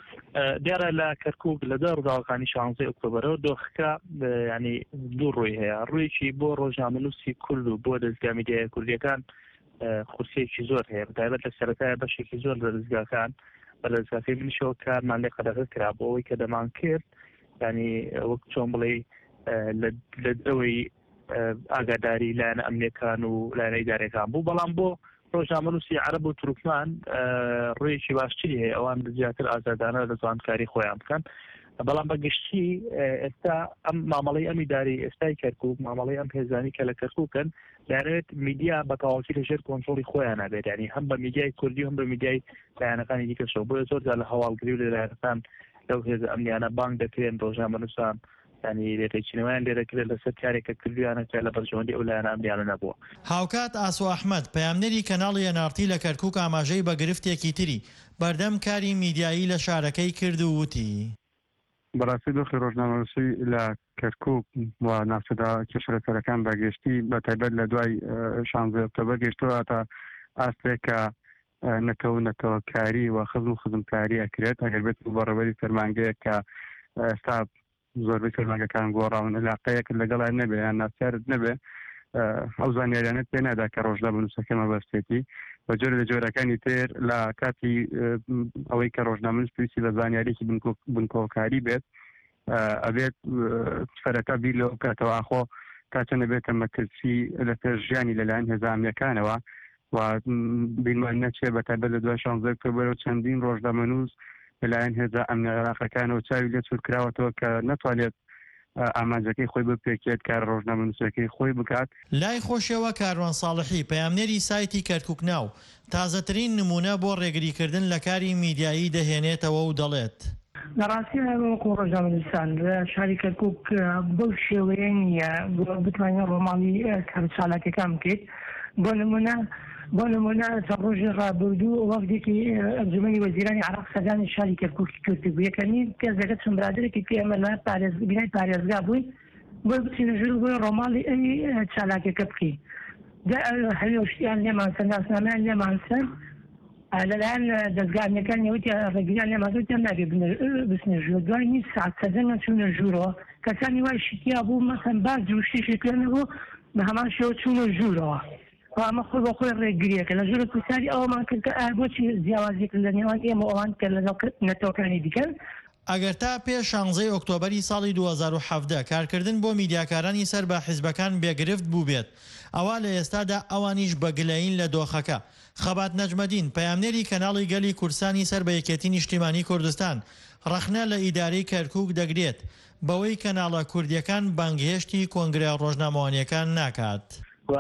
دیارە لە کەرکووک لە دە ڕووداوەکانی شانزەی ئۆکتۆبەرەوە دۆخەکە ینی دوو ڕووی هەیە. ڕوویەکی بۆ ڕۆژنامەنووسی کورد و بۆ دەستگا میدیای کوردیەکان قورسیەکی زۆر هەیە، بەتایبەت لە سەرەتایە بەشێکی زۆر لە دەستگاکان بە لە دەستگاکەی منیشەوە کارمان لێ قەدەغە کرا بۆ ئەوەی کە دەمان کرد، ینی وەک چۆن بڵێ لە دەوەی ئاگاداری لایەنە ئەمنیەکان و لایەنە ئیدارەکان بوو. بەڵام بۆ ڕۆژنامەنووسی عەرەب و تورکمان ڕوویەکی باشتری هەیە، ئەوان زیاتر ئازادانە دەتوان کاری خۆیان بکەن. بەڵام بەگشتی ئێستا ئەم مامەڵەی ئەم ئیدارەی ئێستای کەرکووک، مامەڵەی ئەم هێزانی کە لە کەرکووکن، دەیانەوێت میدیا بە تەواوەتی لەژێر کۆنتڕۆڵی خۆیان نابێت، ینی هەم بە میدیای کوردی و هەم بە میدیای لایەنەکانی دیکەشەوە. بۆیە زۆرجار لە هەواڵگری و لە لایەنەکان لەو هێزە ئەمنیانە بانگ دەکرێن ڕۆژنامەنووسان ینی لێرەچینەوەیان لێرەکرێت لەسەر کارێکە کردویانەکە لە بەرژەوەندی ئەو لایەنە ئەمنیانە نەبووە. هاوکات ئاسۆ ئەحمەد پەیامنێری کەناڵی ئەنارتی لە کەرکووک ئاماژەی بە گرفتێکی تری بەردەم کاری میدیایی لە شارەکەی کرد و وتی بەڕاستی دۆخی ڕۆژنامەنووسی لە کەرکووک و ناوچەدا کێشەکەرەکان بەگشتی بە تایبەت لە دوای شانزەی ئۆکتۆبەر گەشتەوە تا ئاستێک کە نەکەونەتەوە کاری و خزم و خزمکاری ئەکرێت ئەگەر بێت بەڕێوەری فەرمانگەیە کە ئێستا زۆربەی فەرمانگەکان گۆڕاون علاقەیەک لەگەڵیان نەبێ یان ناچارت نەبێ، ئەو زانیاریانت پێ نادا کە ڕۆژنامەنووسەکە مەبەستێتی بە جۆرە لە جۆرەکانی تر لە کاتی ئەوەی کە ڕۆژنامەنووس پێویستی بە زانیاریی بنکۆکاری بێت ئەبێت فەرەکە بیر لەو کاتەوە ئاخۆ کاچەنە بێتە مەترسی لە پێش ژیانی لەلایەن هێزانەکانەوە و بیرمان نەچێ بە تایبەت لە دوای شانزەی ئۆکتۆبەر و چەندین ڕۆژنامەنووس لەلایەن هێزە ئەمنە عێراقیەکانەوە چاوی لێ چوور کراوەتەوە کە نەتوانێت ئامانجەکەی خۆی بپێکێت کار ڕۆژنامەنووسەکەی خۆی بکات. لای خۆشیەوە کاروان ساڵحی پەیامنێری سایتی کەرکووک ناو تازەترین نمونە بۆ ڕێگریکردن لە کاری میدیایی دەهێنێتەوە و دەڵێت لەڕاستی وەکو ڕۆژنامەنووسان لە شاری کەرکووک بەو شێوەیە نییە بتوانین ڕۆماڵی کارچالاکیەکان بکەیت. بۆ نمونە بۆ نمونە ڕۆژی ڕابردوو وەختێکی ئەنجومەنی وەزیرانی عێراق سەردانی شاری کەرکووکی کردی بوو، یەکەمین کەس دەکەت چون برادێکی پێ ئێمە بینای پارێزگا بووین بۆی بچینە ژوور بۆی ڕۆماڵی ئەوی چالاکەکە بکەین. هەویشتیان لێمانسەر ناسنامەیان لێمانسەر لەلایەن دەستگاهەکانی وتی ڕێگریان لێمانسەر نابێ بچنە ژوور. دوای نیست ساعت سەدەنە چوونە ژوورەوە، کەسانی وای شتیا بوو مەسەن باز جوشتیشی پێ نەبوو بە هەمان شێوە چوونە ژوورەوە. ئەمە خۆی بە خۆی ڕێگریەکە لە ژوورە کوردستانی ئەومان کرد کە بۆچی جیاوازیەک لە نێوان ئێمە ئەوان کە لەگەڵ نەتەوەکانی دیکەن. ئەگەر تا پێش شانزەی ئۆکتۆبەری ساڵی دوو هەزار و حەڤدە کارکردن بۆ میدیاکارانی سەر بە حیزبەکان بێگرفت بوو بێت، ئەوە لە ئێستادا ئەوانیش بەگلەین لە دۆخەکە. خەبات نەجمەدین پەیامنێری کەناڵی گەلی کورسانی سەر بە یەکێتی نیشتیمانی کوردستان ڕەخنە لە ئیدارەی کەرکووک دەگرێت بەوەی کەناڵە کوردیەکان بانگهێشتی کۆنگرە ڕۆژنامەوانیەکان ناکات. و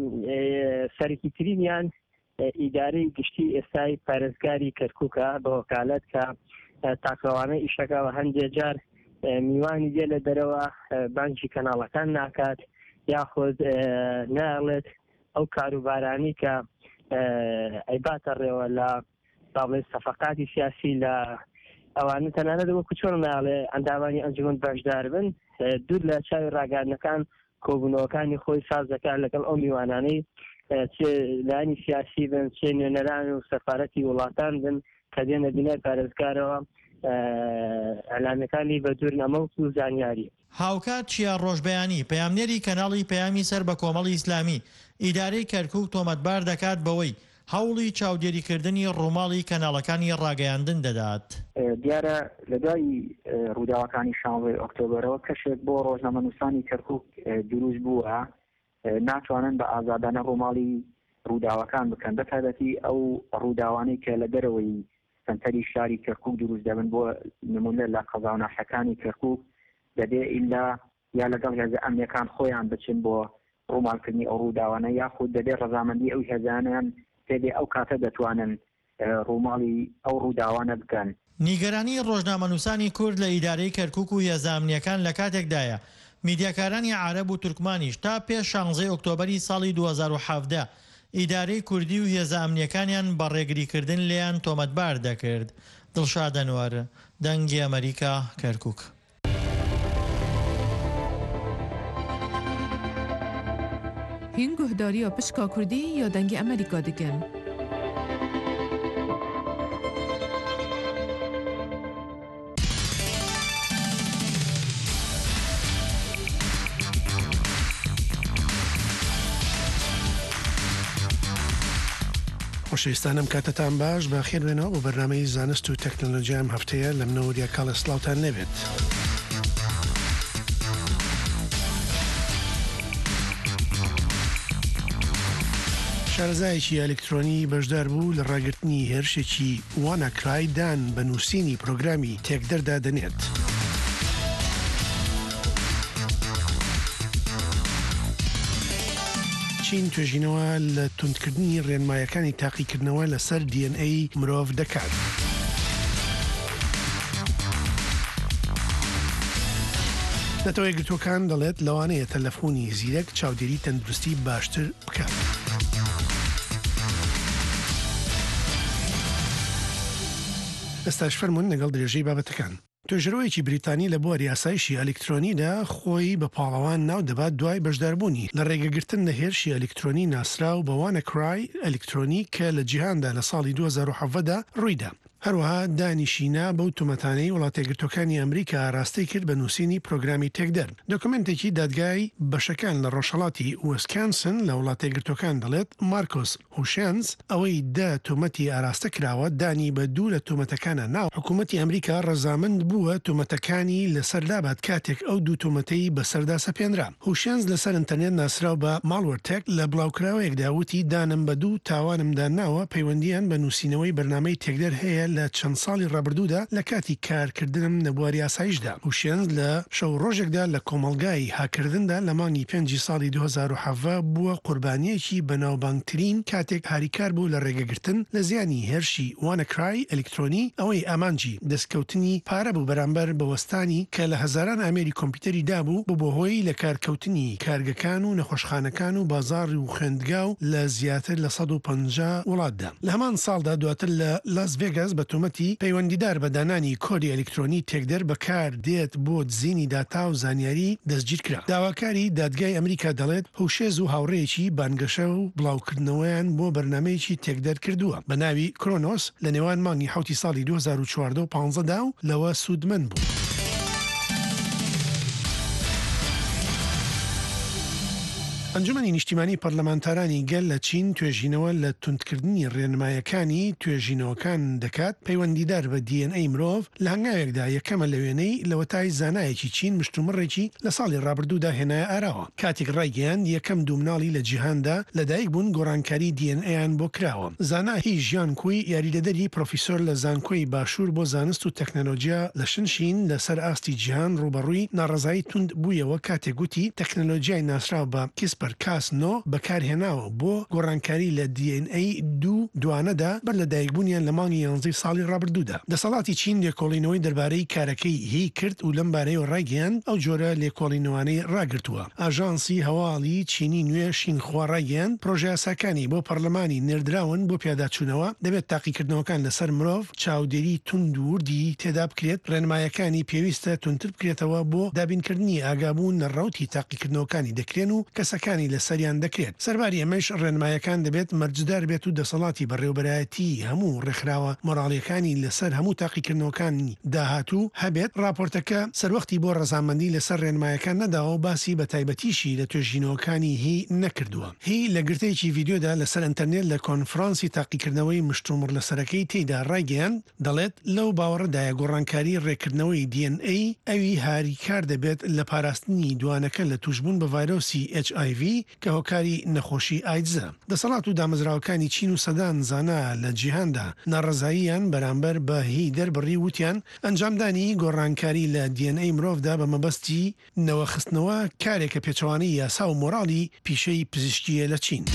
سەرکی ترینیان ئیدارەی گشتی ئێستای پارێزگاری کەرکووکە بە وەکالەت کە تاکەوانە ئیشەکەەوە هەندێک جار میوانی دێ لە دەرەوە بانکی کەناڵەکان ناکات یاخود ناڵێت ئەو کاروبارانی کە ئەیباتە ڕێوە لە باڵێ سەفەقاتی سیاسی لە ئەوانە تەنانەت وەکو چۆن ناڵێ ئەندامانی ئەنجومەن بەشدار بن دوور لە چاوی ڕاگەاندنەکان کۆبوونەوەکانی خۆی ساز دەکات لەگەڵ ئەو میوانانەی چێ لانی سیاسی بن چێ نوێنەران و سەفارەتی وڵاتان بن کە دێنە بینای پارێزگارەوە ئەلامەکانی بە دوور نەمەوت و زانیاری. هاوکات چیا ڕۆژبەیانی پەیامنێری کەناڵی پەیامی سەر بە کۆمەڵی ئیسلامی ئیدارەی کەرکووک تۆمەتبار دەکات بەوەی هەوڵی چاودێریکردنی ڕووماڵی کەناڵەکانی ڕاگەیاندن دەدات. دیارە لە دوای ڕووداوەکانی شانزەی ئۆکتۆبرەوە کەشێک بۆ ڕۆژنامەنووسانی کەرکووک دروست بووە ناتوانن بە ئازادانە ڕووماڵی ڕووداوەکان بکەن بەتایبەتی ئەو ڕووداوانەی کە لە دەرەوەی سنتەری شاری کەرکووک دروست دەبن بۆ نمونە لە قەزا و ناحەکانی کەرکووک دەبێ ئیلا یا لەگەڵ هێزە ئەمنیەکان خۆیان بچن بۆ ڕووماڵکردنی ئەو ڕووداوانە یاخود دەبێ ڕەزامەندی ئەو هێزانیان پێدێ ئەو کاتە دەتوانن ڕووماڵی ئەو ڕووداوانە بکەن. نیگەرانی ڕۆژنامەنووسانی کورد لە ئیدارەی کەرکووک و هێزە ئەمنیەکان لە کاتێکدایە میدیاکارانی عارەب و تورکمانیش تا پێش شانزەی ئۆکتۆبەری ساڵی دوو هەزار و حەڤدە ئیدارەی کوردی و هێزە ئەمنیەکانیان بە ڕێگریکردن لێیان تۆمەتبار دەکرد. دڵشاد ئەنوەر، دەنگی ئەمریکا، کەرکووک. هین گهداری پشکا کردی یا دنگی ئەمریکا دکن؟ خۆشەویستانم کاتتان باش بە خێرێنەوە بۆ بەرنامەی زانست و تەکنۆلۆژیام هەفتەیە لە منەوەریە کاڵە سلااوتان نەبێت. شارەزایەکی ئەلکترۆنی بەشدار بوو لە ڕاگررتنی هێرشێکی وانەکرایدان بە نووسینی پرۆگرامی تێکدەردا دەنێت. چین توێژینەوە لە توندکردنی ڕێنمایەکانی تاقیکردنەوە لەسەر دی ئەن ئەی مرۆڤ دەکات. نەتەوە یەکگرتوەکان دەڵێت لەوانەیە تەلەفۆنی زیرەک چاودێری تەندروستی باشتر بکات. ئێستاش فەرمونون لەگەڵ درێژەی بابەتەکان. توێژەرەوەیەکی بریتانی لە بۆ یاسایشی ئەلکترۆنیدا خۆی بە پاڵەوان ناو دەبات دوای بەشداربوونی لە ڕێگەگرتن لە هێرشی ئەلکترۆنی ناسرا و بەوانە کرای ئەلکترۆنی کە لە جیهاندا لە ساڵی دوو هەزار و حەڤدە ڕوویدا. هەروەها دانیشینا بەو تومەتانەی وڵاتێگرتوەکانی ئەمریکا ڕاستی کرد بە نووسینی پرۆگرامی تێکدەر. دۆکمنتێکی دادگای بەشەکان لە ڕۆژهەڵاتی وسکانسن لە وڵاتێگرتوەکان دەڵێت مارکۆس هوشێنز ئەوەی دا تومەتی ئاراستە کراوە دانی بە دوو لە تومەتەکانە ناو حکوومەتی ئەمریکا ڕەزامەند بووە تومەتەکانی لەسەردابات کاتێک ئەو دوو تومەتەی بەسەردا سەپێنرا. هوشێنز لەسەر ئینتەرنێت ناسراو بە ماڵوەرتێک لە بڵاوکراوەیەکدا وتی دانم بە دوو تاوانمدا ناوە پەیوەندیان بە نووسینەوەی بەرنامەی تێکدەر هەیە لە چەند ساڵی ڕابردوودا لە کاتی کارکردنم نەبواری یاسایشدا. هوشێنز لە شەو ڕۆژێکدا لە کۆمەڵگای هاکردندا لە مانگی پێنجی ساڵی دوو هەزار و حەڤدە بووە قوربانیەکی بەناوبانگترین کاتێک هاریکار بوو لە ڕێگەگرتن لە زیانی هێرشی وانەکرای ئەلکترۆنی ئەوەی ئامانجی دەستکەوتنی پارە بوو بەرامبەر بەوەستانی کە لە هەزاران ئامێری کۆمپیوتەری دابوو بۆ بۆهۆی لە کارکەوتنی کارگەکان و نەخۆشخانەکان و بازار و خوێندگا و لە زیاتر لە سەد و پەنجا وڵاتدا. لە هەمان ساڵدا دواتر لە لاس ڤێگاس بە تومەتی پەیوەندیدار بە دانانی کۆدی ئەلکترۆنی تێکدەر بەکار دێت بۆ دزینی داتا و زانیاری دەستگیر کرا. داواکاری دادگای ئەمریکا دەڵێت هوشێز و هاوڕێیەکی بانگەشە و بڵاوکردنەوەیان بۆ بەرنمەیەکی تێکدەر کردووە بە ناوی کرۆنۆس لە نێوان مانگی حوتی ساڵی دوو هەزار و چواردە و پانزەدا و لەوە سوودمەند بوو. ئەنجومەنی نیشتیمانی پەرلەمانتارانی گەل لە چین توێژینەوە لە توندکردنی ڕێنمایەکانی توێژینەوەکان دەکات پەیوەندیدار بە دی ئەن ئەی مرۆڤ لە هەنگاوێکدا یەکەمە لە وێنەی لەوەتای زانایەکی چین مشتومڕێکی لە ساڵی ڕابردوودا هێنایە ئاراوە. کاتێک ڕایگەیان یەکەم دوو مناڵی لە جیهاندا لەدایک بوون گۆڕانکاری دی ئەن ئەیان بۆ کراوە. زانا هی ژیانکوی یاریدەدەری پرۆفیسۆر لە زانکۆی باشوور بۆ زانست و تەکنەلۆجیا لە شنشین لەسەر ئاستی جیهان ڕوبەڕووی ناڕەزایی توند بوویەوە کاتێک گوتی تەکنەلۆجیای ناسراو بە کیسپ کریسپەر کاس نۆ بەکارهێناوە بۆ گۆڕانکاری لە دی ئێن ئەی دوو دوانەدا بەر لە دایکبوونیان لە مانگی یانزەی ساڵی ڕابردوودا. دەسەڵاتی چین لێکۆڵینەوەی دەربارەی کارەکەی هی کرد و لەم بارەیەوە ڕاگەیان ئەو جۆرە لێکۆڵینەوانەی ڕاگرتووە. ئاژانسی هەواڵی چینی نوێ شینخوا ڕاگەیان پرۆژە یاساکانی بۆ پەرلەمانی نێردراون بۆ پیاداچوونەوە دەبێت تاقیکردنەوەکان لەسەر مرۆڤ چاودێری تونند و وردی تێدا بکرێت، ڕێنمایەکانی پێویستە تونتر بکرێتەوە بۆ دابینکردنی ئاگابوون نەڕەوتی تاقیکردنەوەکانی دەکرێن و کەسەکانی لەسەریان دەکرێت. سەرباری ئەمەش ڕێنمایەکان دەبێت مەرجدار بێت و دەسەڵاتی بەڕێوەبەرایەتی هەموو ڕێکخراوە مۆراڵیەکانی لەسەر هەموو تاقیکردنەوەکانی داهاتوو هەبێت. راپۆرتەکە سەروەختی بۆ ڕەزامەندی لەسەر ڕێنمایەکان نەداوە و باسی بە تایبەتیشی لە توێژینەوەکانی هی نەکردووە. هی لە گرتەیەکی ڤیددیۆدا لەسەر ئینتەرنێت لە کۆنفرانسی تاقیکردنەوەی مشتومڕ لەسەرەکەی تێیدا ڕاگەیان دەڵێت لەو باوەڕدایە گۆڕانکاری ڕێکردنەوەی دی ئێن ئەی ئەوی هاریکار دەبێت لە پاراستنی دوانەکە لە توشبوون بە ڤایرۆسی ئەچ ئای ڤی کە هۆکاری نەخۆشی ئایدزە. دەسەڵات و دامەزراوەکانی چین و سەدان زانا لە جیهاندا ناڕەزاییان بەرامبەر بە هی دەربڕی وتیان ئەنجامدانی گۆڕانکاری لە دی ئێن ئەی مرۆڤدا بە مەبەستی نەوەخستنەوە کارێکە پێچەوانەی یاسا و مۆراڵی پیشەی پزیشکیە لە چین.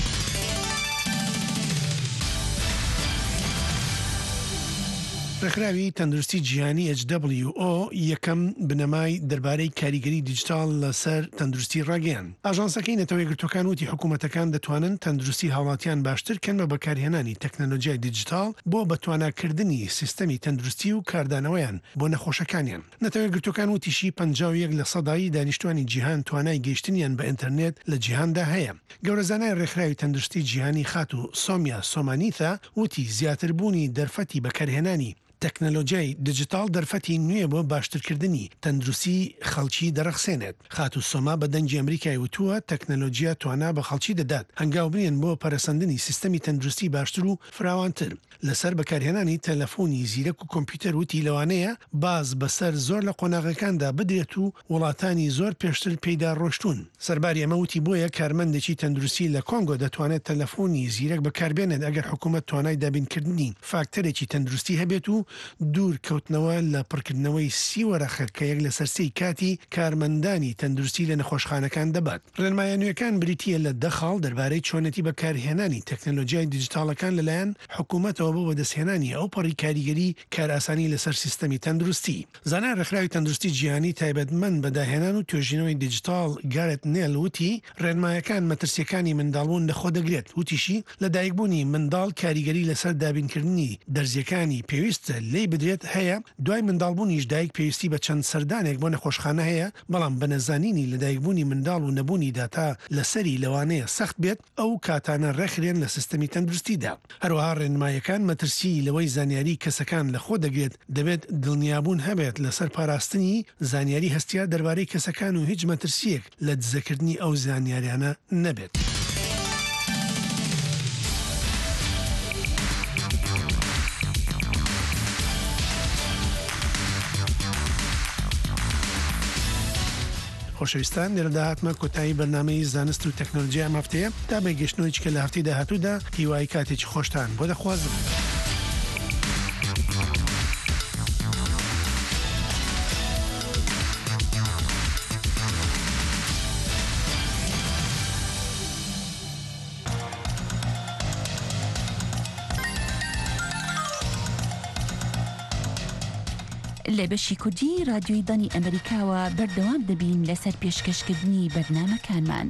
ڕێکخراوی تەندروستی جیهانی ئەچ دەبلیو ئۆ یەکەم بنەمای دەربارەی کاریگەری دیجیتال لەسەر تەندروستی ڕاگەیان. ئاژانسەکەی نەتەوەی گرتوەکان وتی حکوومەتەکان دەتوانن تەندروستی هاوڵاتیان باشتر کەن بە بەکارهێنانی تەکنەلۆژیای دیجیتال بۆ بەتواناکردنی سیستەمی تەندروستی و کاردانەوەیان بۆ نەخۆشەکانیان. نەتەوەی گرتوەکان وتیشی پەنجا و یەک لە سەدایی دانیشتوانی جیهان توانای گەیشتنیان بە ئینتەرنێت لە جیهاندا هەیە. گەورەزانای ڕێکخراوی تەندروستی جیهانی خات و سۆمیا سۆمانیتە وتی زیاتربوونی دەرفەتی بەکارهێنانی تەکنەلۆژیای دیجیتال دەرفەتی نوێ بۆ باشترکردنی تەندروستی خەڵکی دەرەخسێنێت. خات و سۆما بە دەنگی ئەمریکای وتووە تەکنەلۆژیا توانا بە خەڵکی دەدات هەنگاو بنێن بۆ پەرەسەندنی سیستەمی تەندروستی باشتر و فراوانتر. لەسەر بەکارهێنانی تەلەفۆنی زیرەک و کۆمپیوتەر وتی لەوانەیە باز بەسەر زۆر لە قۆناغەکاندا بدرێت و وڵاتانی زۆر پێشتر پێیدا ڕۆشتون. سەرباری ئەمە وتی بۆیە کارمەندێکی تەندروستی لە کۆنگۆ دەتوانێت تەلەفۆنی زیرەک بەکاربێنێت ئەگەر حکوومەت توانای دابینکردنی فاکتەرێکی تەندروستی هەبێت و دوور کەوتنەوە لە پڕکردنەوەی سیوەرە خەرکەیەک لە سەرسەی کاتی کارمەندانی تەندروستی لە نەخۆشخانەکان دەبات. ڕێنمایانویەکان بریتیە لە دەخاڵ دەربارەی چۆنەتی بەکارهێنانی تەکنەلۆژیای دیجیتالەکان لەلایەن حکوومەتەوە بۆ بەدەستهێنانی ئەو پەڕی کاریگەری کارئاسانی لەسەر سیستەمی تەندروستی. زانای ڕێکخراوی تەندروستی جیهانی تایبەتمەند بەداهێنان و توێژینەوەی دیجیتال گارێت نێل وتی ڕێنمایەکان مەترسیەکانی منداڵبوون لەخۆ دەگرێت. وتیشی لە دایکبوونی منداڵ کاریگەری لەسەر دابینکردنی دەرزیەکانی پێویستە لێی بدرێت هەیە. دوای منداڵبوونیش دایک پێویستی بە چەند سەردانێک بۆ نەخۆشخانە هەیە، بەڵام بە نەزانینی لە دایکبوونی منداڵ و نەبوونی داتا لەسەری لەوانەیە سەخت بێت ئەو کاتانە ڕێکخرێن لە سیستەمی تەندروستیدا. هەروەها ڕێنمایەکان مەترسی لەوەی زانیاری کەسەکان لەخۆ دەگرێت دەبێت دڵنیابوون هەبێت لەسەر پاراستنی زانیاری هەستیا دەربارەی کەسەکان و هیچ مەترسیەک لە دزەکردنی ئەو زانیاریانە نەبێت. خۆشەویستان لێرەدا هاتمە کۆتایی بەرنامەی زانست و تەکنۆلۆژیا ئەم هەفتەیە تا بەگەشتنەوەی کە لە هەفتەی داهاتوودا هیوای کاتێکی خۆشتان بۆ دەخوازم. لە بەشی کوردی رادیۆی دانی ئەمریکاوە بەردەوام دەبین لەسەر پێشکەشکردنی بەرنامەکانمان.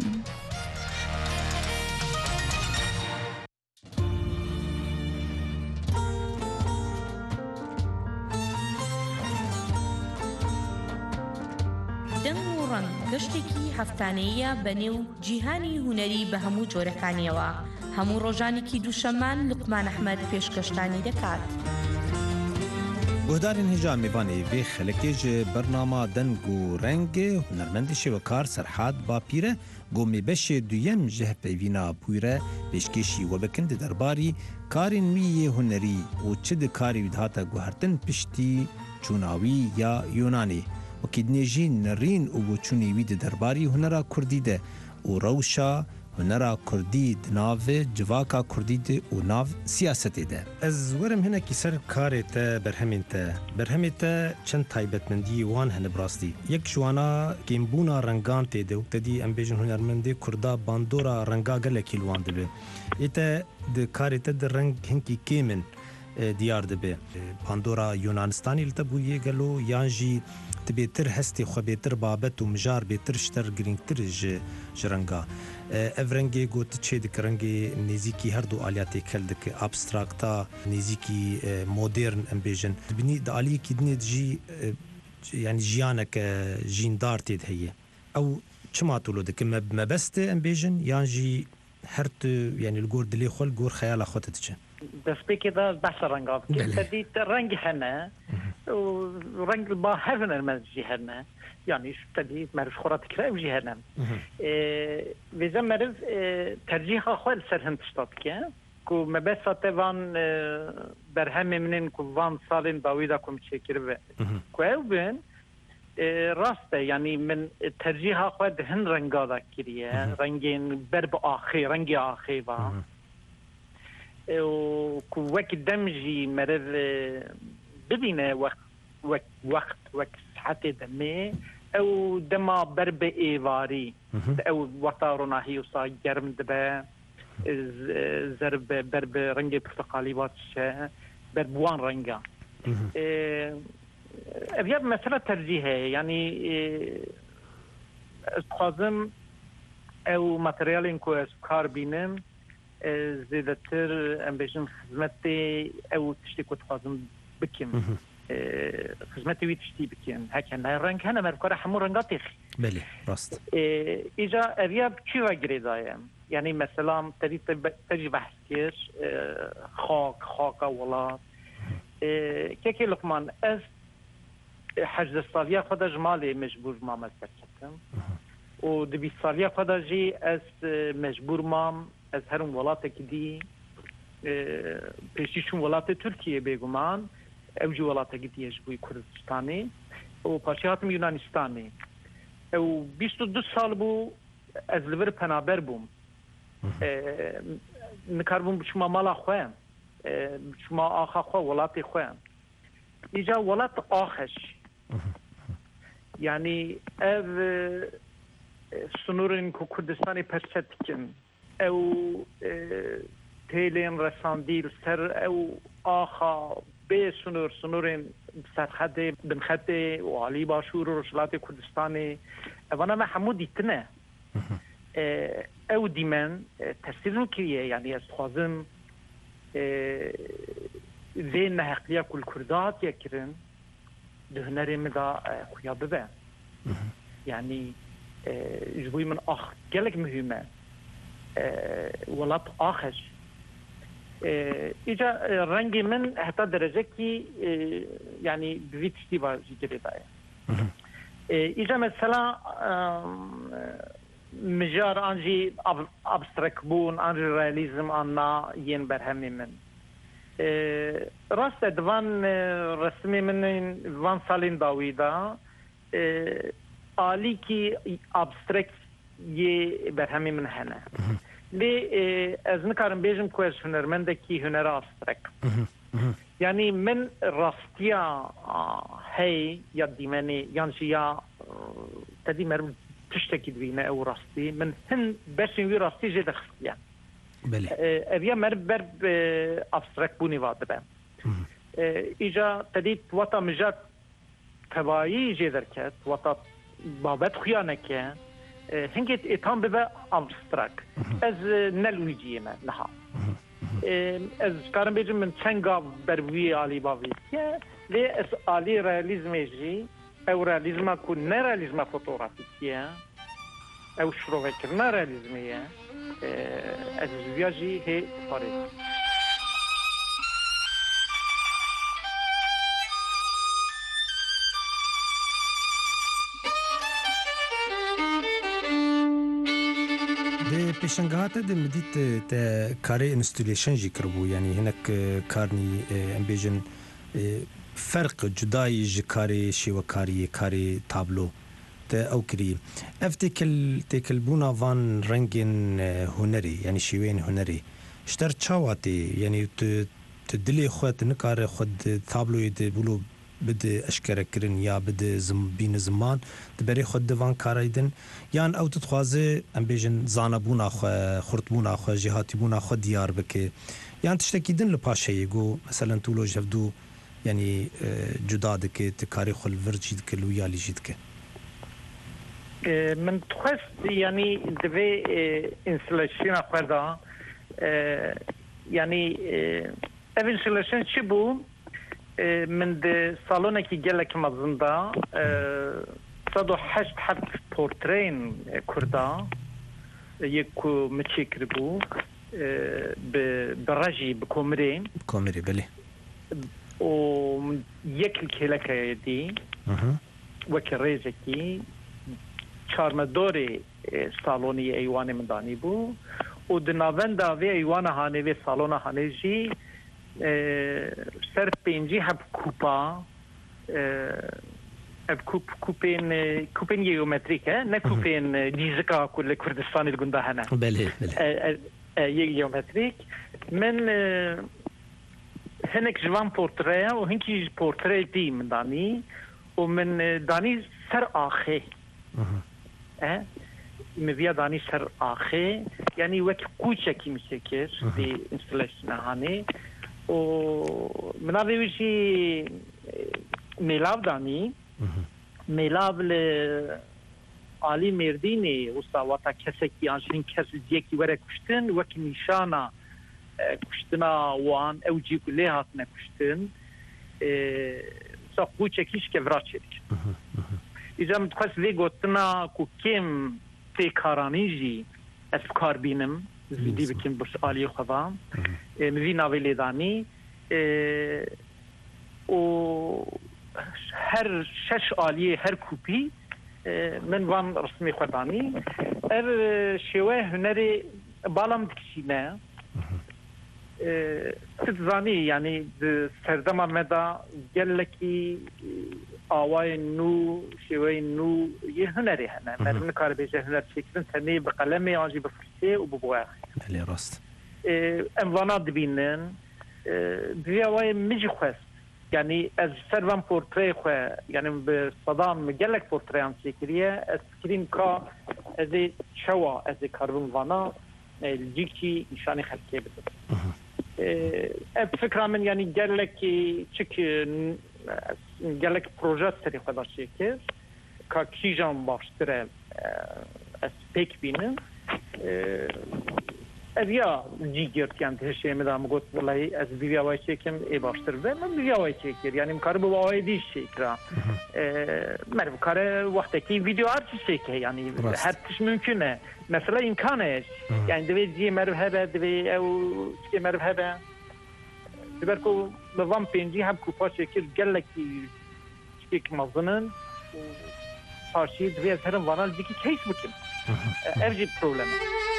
دەنگ و ڕەنگ گەشتێکی هەفتانەیە بەنێو جیهانی هونەری بە هەموو جۆرەکانیەوە. هەموو ڕۆژانێکی دووشەمان لوقمان ئەحمەد پێشکەشتانی دەکات. گۆدارên hêja mêvanê vê xelekê ji bernama deng û rengê hunermendê şêwekar Serhat Bapîr e gomêbeşê duyem ji hevpeyvîna bûyre pêşkêşî webekin di derbarî karên wî yê hunerî û çi di karê wî dihata guhertin piştî çûnawî ya Yunanî. Wekî dinê jî nirîn û boçûnê wî di derbarî hunera Kurdî de û rewşa هنرا کردی ناو جواکا کردی ده و ناو سیاست ده. از ورم هنه کی سر کاری تا برهمین تا برهمین تا چند تایبتمندی وان هنه براستی. یک جوانا گیمبونا رنگان تیده و تدی ام بیجن هنرمنده کردا باندورا رنگا گله کیلوان ده به. ایتا ده کاری تا ده رنگ هنکی کیمن دیار ده به. باندورا یونانستانی لتا بویه گلو یانجی تبیتر هستی خو بیتر بابت و مجار بیتر شتر گرینگتر ج جرنگا. افرنگی گوت چه دکرنگی نزیکی هر دو آلیاتی کلدک ابستراکتا نزیکی مدرن امبیجن بنی دالی کی دنی جی یعنی جیانک جیندار تید هیه او چما طولو دک مبست امبیجن یان جی هر یعنی الگور دلی خل گور خیال خودت چه بس بكذا بحث رنقاب تدي رنق هنا ورنق البا هفن المسجي هنا يعني تدي مرف خورات كلا وجي هنا وإذا مرف ترجيح أخوال سرهم تشتاتك كو مبسا تفان برهم منين كو فان صالين باويدا كو متشكر كو او بين راسته يعني من ترجيح أخوال هن رنقادا كريه رنقين برب آخي رنقي آخي با وكوك دمجي مرض ببينه وقت وقت وقت وقت حتى دمي او دما برب ايواري او وطارنا هي وصا جرم دبا زرب برب رنجي برتقالي واتشا بربوان رنجا ابيض مسألة ترجيحه يعني اتخاذم او ماتريالين كو اسكار بينم زیادتر امبیشن خدمتی او تشتی کت خازم بکیم خدمتی وی تشتی بکیم هکن رنگ هنه مرکار همون رنگاتی خی بله راست ایجا اویاب چی و گریدایم یعنی مثلا تری تری بحث کش خاک خاک ولات که که لقمان از حجز سالیا خدا جمالی مجبور ما مزبر کتم و دبی سالیا خدا جی از مجبور مام از هرم ولاتك دي بيشيشون ولات تركيا بيغمان او جو ولاتك دي يجبوي كردستاني و باشياتم يونانستاني او بیست و دو سال بو از لور پنابر بوم نکار بوم شما مالا خوام شما آخا خوا ولاتی خوام ایجا ولات آخش يعني اف سنورين كردستاني پرچتكن او تیلین رساندیل سر او آخا به سنور سنورین سرخد بنخد و علی باشور و رشلات کردستانی وانا ما حمود دیتنه او دیمن ترسیزم کریه یعنی از خوازم وین نحقیه کل کردات یکرن دهنری مدا خویا ببه یعنی جبوی من آخ گلک مهمه ولات آخش ایجا رنگی من حتی درجه کی یعنی بویتشتی بازی گریدایه ایجا مثلا مجار آنجی ابسترک بون آنجی ریالیزم آننا ین برهمی من راست دوان رسمی من وان سالین داویدا آلی کی ابسترک یه برهمی من هنه لی از نکارم بیجم که از هنرمنده کی هنر ابسترک یعنی من راستیا هی یا دیمنی یعنی یا تدی مرم تشتکی دوینه او راستی من هن بشین وی راستی جد خستیا بله اویا مرم بر ابسترک بونی واده بم ایجا تدی وطا مجاد تبایی جدر کد وطا بابت خیانه که هنگت اتهام ببا ابستراک از نلویجیه من نها از کارم بیجم من چنگا بروی آلی باویسیه لی از آلی ریالیزمی جی او ریالیزما کو نه ریالیزما فوتوغرافیکیه او شروع کرنا ریالیزمیه از ویاجی هی پاره پیشنگاهات ده مدیت تا کار انستلیشن جی کربو یعنی هنک کارنی امبیجن فرق جدای جی کاری شیوه کاری کاری تابلو te ew kirî ev têkil têkilbûna van rengên hunerî yanî şîweyên hunerî ji ter çawa tê yanî tu tu dilê xwe tu nikare xwe di tabloyê de bûlo bide eşkerekirin ya bide bîne ziman di berê xwe di van karayî din yan ew dixwaze em bêjin zanebûna xwe xurtbûna xwe jêhatîbûna xwe diyar bike yan tiştekî din li paşeyê got meselen tu lo ji hevdû yanî cuda dike tu karê xwe li vir jî dike li wî ya lî jî dike من تخست یعنی دوی انسلالیشن خود دا یعنی ev انسلالیشن چی بو من ده سالونه کی گلک مزندا صد و هشت حد پورترین کردا یک مچیکر بو به برجی به کمری کمری بله و یک کلکه دی وک ریزکی چارمداری سالونی ایوان مندانی بو و دناوند آوی ایوان هانه و سالون هانه جی سر پینجی هب کوپا هب کوپ کوپین کوپین گیومتریکه نه کوپین دیزکا کل کردستانی دگنده هنه بله بله یک گیومتریک من هنک جوان پورتره و هنکی پورتره دی مندانی و من دانی سر آخه مبیا دانی سر آخه یعنی وک کوچکی میسکر دی انستالیشن هانی و مناویشی میلاو دانی میلاو ل عالی مردینی وساواتا کسکی آنچین کسی دیکی وره کشتن وک نشانا کشتنا وان اوجی کلی هات نکشتن سا کوچکیش که ورا چیدی ایجا متخص وی گوتنا کو کم تیکارانی جی از کار بینم ویدی بکن برس آلی خواه موی ناوی لیدانی و هر شش آلی هر کوپی من وان رسمی خودانی ار شوه هنری بالام دکشینه تتزانی یعنی سردم مدا گلکی آوای نو شوی نو یه هنری هنه من کار بیشه هنر شکرن تنی بقلمی آنجی بفرسه و ببواه بله راست اموانات دبینن بیاوای مجی خواست یعنی از سروان پورتری خواه یعنی به صدام گلک پورتری هم سکریه از سکرین که از چوا از کاربون وانا الجیکی نشانی خلقه بده فکر من یعنی گلکی چک گلک پروژه سری خدا شکر که کیجان باشتره از پیک بینم اویا جی گرد یعنی تهشه میدام گوت والله از بیویا وای چکم ای باشتر و من بیویا وای چکر یعنی مکار با وای دیش شکرا من مکار وقتی که ویدیو آرچی شکه یعنی هر تش ممکنه مثلا امکانش یعنی دوی جی مرو هبه دوی او چی مرو هبه برکو نظام پنجی هم کوپا شکر گلکی شکل مزنن پارچی دوی از هرم وانال دیگه کیس بکن افجی پروبلمه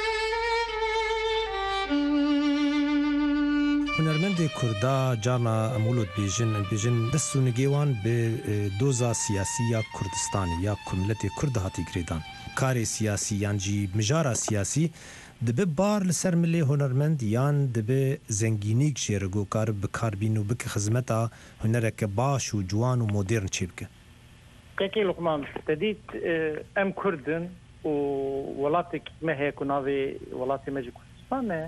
هنرمند کردا جانا امولود بیژن بیژن دستونگیوان به دوزا سیاسی یا کردستانی یا کملت کرد هاتی گریدان کار سیاسی یانجی مجارا سیاسی دبه بار لسر ملی هنرمند یان دبه زنگینیک جیرگو کار بکاربین و بک خدمتا هنرک باش و جوان و مدرن چیبکه كيكي لقمان تديت ام كردن وولاتك ما هي كناوي ولاتي ماجي كردستان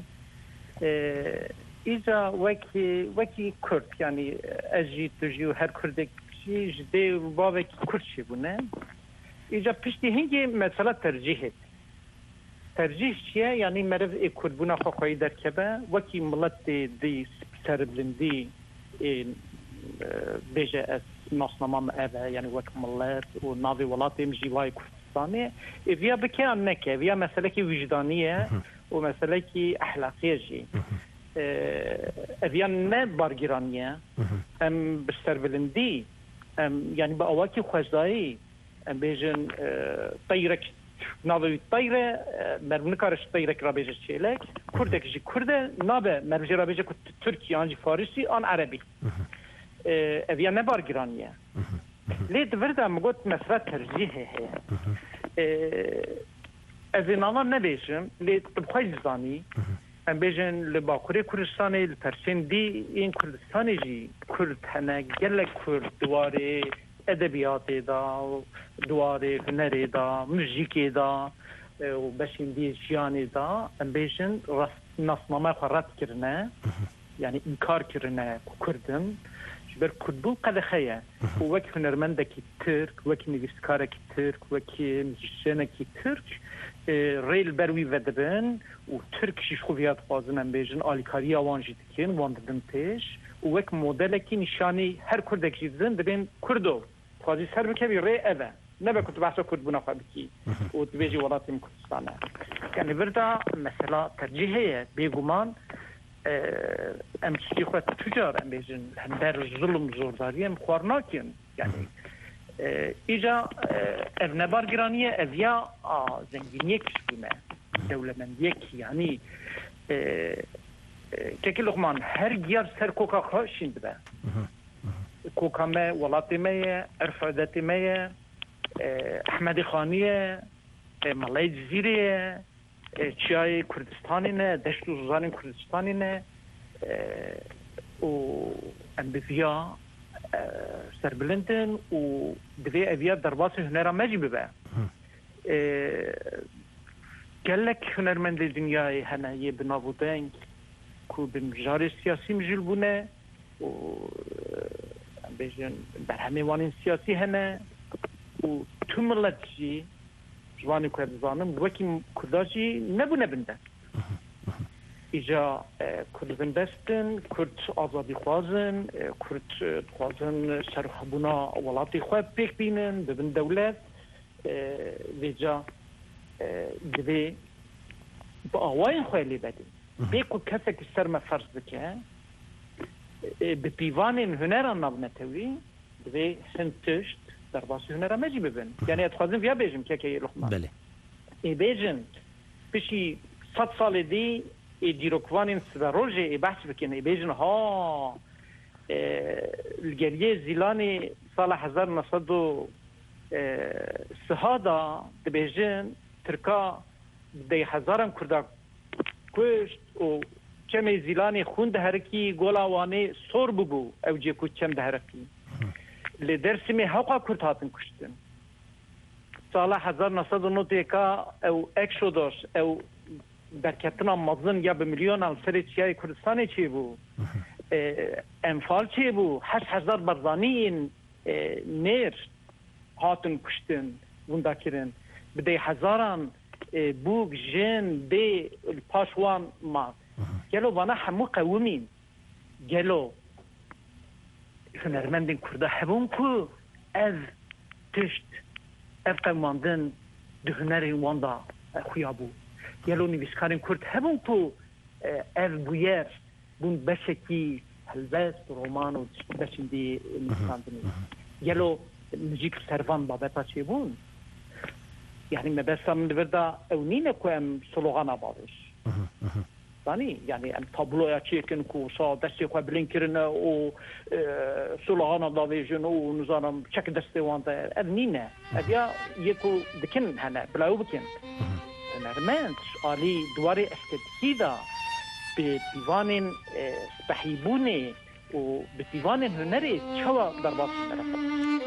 إذا وكي وكي كرد يعني أجي تجي هر كردك شيء جدي وبابك كرد شيء بنا إذا بشتي هنجي مثلا ترجيحات ترجيح شيء يعني مرف كرد بنا خاخي در كبا وكي ملت دي سربلندي بيجا ناسنامه أبا يعني وك ملت وناوي ولاتي مجي واي كردستاني إذا بكي أنك إذا مسألة وجدانية ومسألة أخلاقية جي أبيان ما بارجرانية أم بستربلندي أم يعني بأواكي خزدائي أم بيجن طيرك ناوي طيرة مرمنكارش طيرك رابيجة شيلك كردك جي كردة نابه مرمجي رابيجة تركي أنجي فارسي أن عربي أبيان ما بارجرانية لێ دەبەردا مگوت مەسرە تەرجیحێ هەیە ئەڤ ناڵا نەبێژم لێ بخوای زانی ئەم بێژن لە باکوورێ کوردستانی لە پەرسێندی ئین کوردستانێژی کورد هەنە گەلێک کورد دوارێ ئەدەبیاتێدا و دوارێ هونەرێدا موزیکێدا و بەشیندی ژیانێدا ئەم بێژن ناسنامە خۆ ڕەتکردنە یعنی ئینکارکردنە کوردن بەر کورتبوو قەدەخەیە وەک هونەرمەندێکی ترک وەک نویسکارێکی ترک وەکی موزیسیێنێکی ترک ڕێل بەروی ڤەدەبن و ترکیش خوڤیات خوازن ئەم بێژن ئالیکاریە وانژی دکەن وان دەدن پێش و وەک مۆدەلێکی نیشانی هەر کوردێکی دزن دەبێن کوردۆ خوازی سەر بکەوی ڕێ ئەڤە نەبە کوت بەحسە کورتبوونا خوا بکی و دبێژی وڵاتی کوردستانە یعنی بردا مەسەلا تەرجیح هەیە بێگومان ئەم شتی خۆ توجار ئەم بێژن هەندەر زوڵم زۆرداری ئەم خوار ناکەن یعنی ئیجا ئەڤ نەبار گرانیە ئەڤیا زەنگینیەکیش بوونە دەوڵەمەندیەکی یعنی کێکی لوقمان هەر گیار سەر کۆکا خۆشین دبە کۆکا me وڵاتی me ye ئەرفەدەتی me ye ئەحمەدی خانی ye مەڵەی جزیرە ye چیای کوردستانی ne دەشت و زانین کوردستانی ne و ئەم بڤیا سربلندن و دەبێ ئەڤیا دەرباسی هونەرا مەجی ببە gelek hunermendê dünyayê hene yê bi navûdeng ku bi mijarê siyasî mijîl bûne û em bêjin berhemê wanên siyasî hene û tu millet jî ji wanê ku dizanim wekî Kurda jî nebûne bin dest îja Kurd bin destin Kurd azadî xwazin Kurd dixwazin serxwebûna welatê xwe pêk bînin bibin dewlet vêca divê bi awayên xwe lê bedin bê ku kesekî ser me ferz dike bi pîvanên huneran navnetewî divê hin tişt derbasî hunera me jî bibin yani ez dixwazim viya bêjim kekeyê luqman ê bêjin pişî sed salê dî ê dîrokvanên siberojê ê behs bikin ê bêjin ha li geriyê zîlanê sala hezar nesed û siha da dibêjin Tirka dê hezaran Kurda kuşt û çemê zîlanê xûn diherekî gola wanê sor bibû ew cê ku çem diherekî li Dêrsimê hewqa Kurd hatin kuştin sala hezar nesed û notêka ew ekşodos ew derketina mezin ya bi milyonan serê çiyayê Kurdistanê çêbû enfal çêbû heşt hezar berzaniyên nêr hatin kuştin wenda kirin بدي حزاران بوك جين دي الباشوان ما قالوا بنا حمو قومين قالوا هنرمندين كردا حبون كو اذ تشت اذ قوماندن دهنري واندا خيابو قالوا نبسكارين كرد حبون كو اذ بوير بون بشكي هلبست رومان و بشن دي نساندني قالوا نجيك سرفان بابتا چيبون يعني ما بس من بردا اونين كو ام سلوغانا باش ثاني يعني ام تابلو يا تشيكن كو صا دستي كو بلينكرنا او سلوغانا دافيجن او نزانم تشك دستي وانت اونين ابيا يكو دكن هنا بلاو بكن نرمنت علي دواري استدكيدا بديوان صحيبوني وبديوان هنري تشوا ضربات النرفه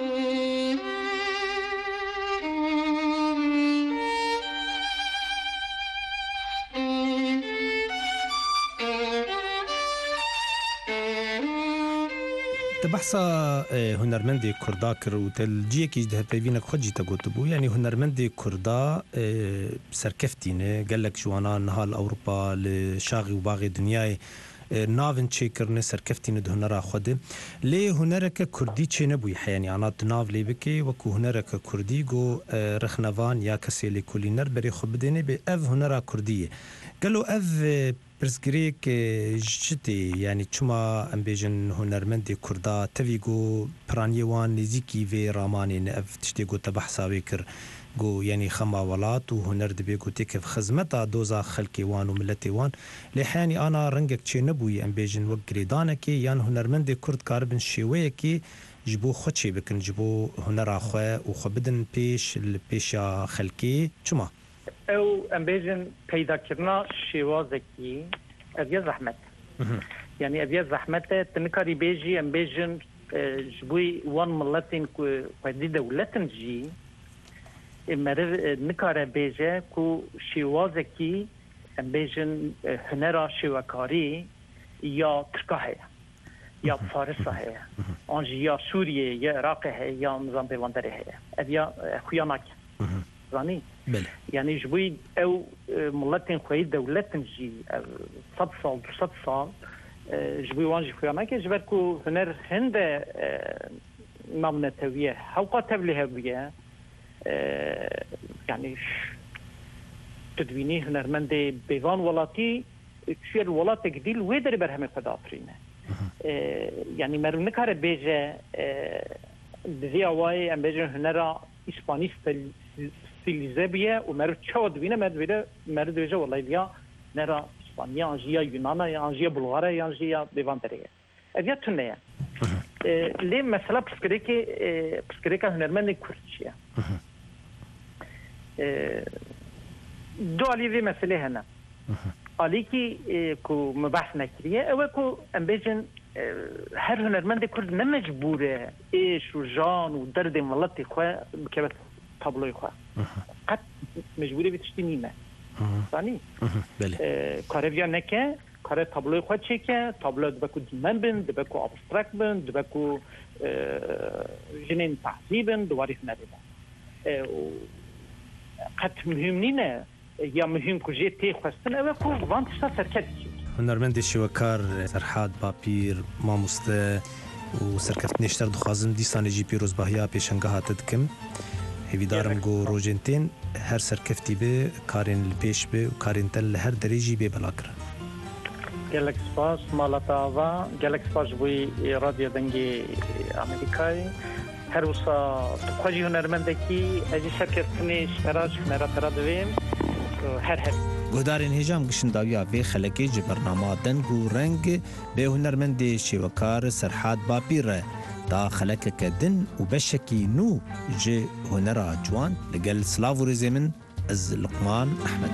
بحثا هنرمندی کردا کر و تلجیه کی ده پیوینک خودی تا گوتبو یعنی هنرمندی کردا سرکفتینه گلک جوانا نهال اروپا لشاغي و باغي دنیای ناون چه کرنه سرکفتینه ده هنرا خوده لی هنرک کردی چه نبوی حیانی آنات ناو لی بکی وکو هنرک کردی گو رخنوان یا کسی لی کلینر بری خوب بدینه به اف هنرا کردیه قالوا اف برسكريك جتي يعني چما ام بيجن هنرمندي كردا تفيغو برانيوان نزيكي في راماني نف تشتيغو تبحثا بكر جو يعني خما ولات وهنر دبيغو تكف خزمتا دوزا خلقي وان وملتي وان لحاني انا رنگك چه نبوي ام بيجن وقريدانكي يعني هنرمندي كرد كاربن شويكي ji bo xwe çê bikin ji bo hunera xwe û xwe bidin pêş li pêşa xelkê çima ew em bêjin peydakirina şêwazekî ev ya zehmet yani ev ya zehmet e tu nikarî bêjî em bêjin ji bo wan milletên ku xwedî dewletin jî meriv nikare bêje ku şêwazekî em bêjin hunera şêwekarî ya Tirka heye ya Farisa heye an jî ya Sûriye ya Iraqê heye ya nizam pêvanderê heye ev ya xuya nake zanî yani ji bo ew milletên xwe dewletin jî sed sal du sed sal ji bo wan jî xuya nake ji ber ku huner hin de mamneteviye hewqa tevlî hebiye yani تدوینی هنرمند بیوان ولاتی چیل ولات گدیل و در برهم خداطرینه یعنی مرو نکاره بیجه دزی آوای ام بیجه هنرا اسپانی ستیلیزه بیه و مرو چه دوینه مرو بیده مرو دویجه والای بیا نرا اسپانیا انجیا یونانا یا انجیا بلغاره یا انجیا بیوان دریه اویا تونه لی مثلا پسکره که پسکره که هنرمند کردشیه دو علی وی مسئله هنه علی کی کو مباحث نکریه او کو ام بیجن هر هنرمند کرد نمجبوره ایش و جان و درد ملتی خواه بکبت تابلوی خواه قد مجبوره بیتشتی نیمه ثانی کاره بیا نکه کاره تابلوی خواه چه که تابلو دبکو دیمن بین دبکو ابسترک بین دبکو جنین تحضیب بین دواری هنری بین قد مهم نینه یا مهم کجی تی خواستن اوه کو وانتشتا سرکت کید هنرمند شوکار سرحاد باپیر ماموسته و سرکت نشتر دخوازم دیستان جی پیروزباهیا پیشنگاه هاتد کم هیویدارم گو روجنتین هر سرکفتی به کارین پیش به و کارین تل هر دریجی به بلا کرن گلک سپاس مالتا آوا گلک سپاس بوی رادیو دنگی امریکایی هر وسا تخواجی هنرمندکی اجی شرکتنیش مراج مرا ترا دویم هر هر گودارین هجام گشنداویا به خلکی ج برنامه دنگ و رنگ به هنرمند شوکار سرحاد باپیر دا خلک کدن و بشکی نو ج هنرا جوان لگل سلاو رزمن از لقمان احمد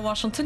واشنطن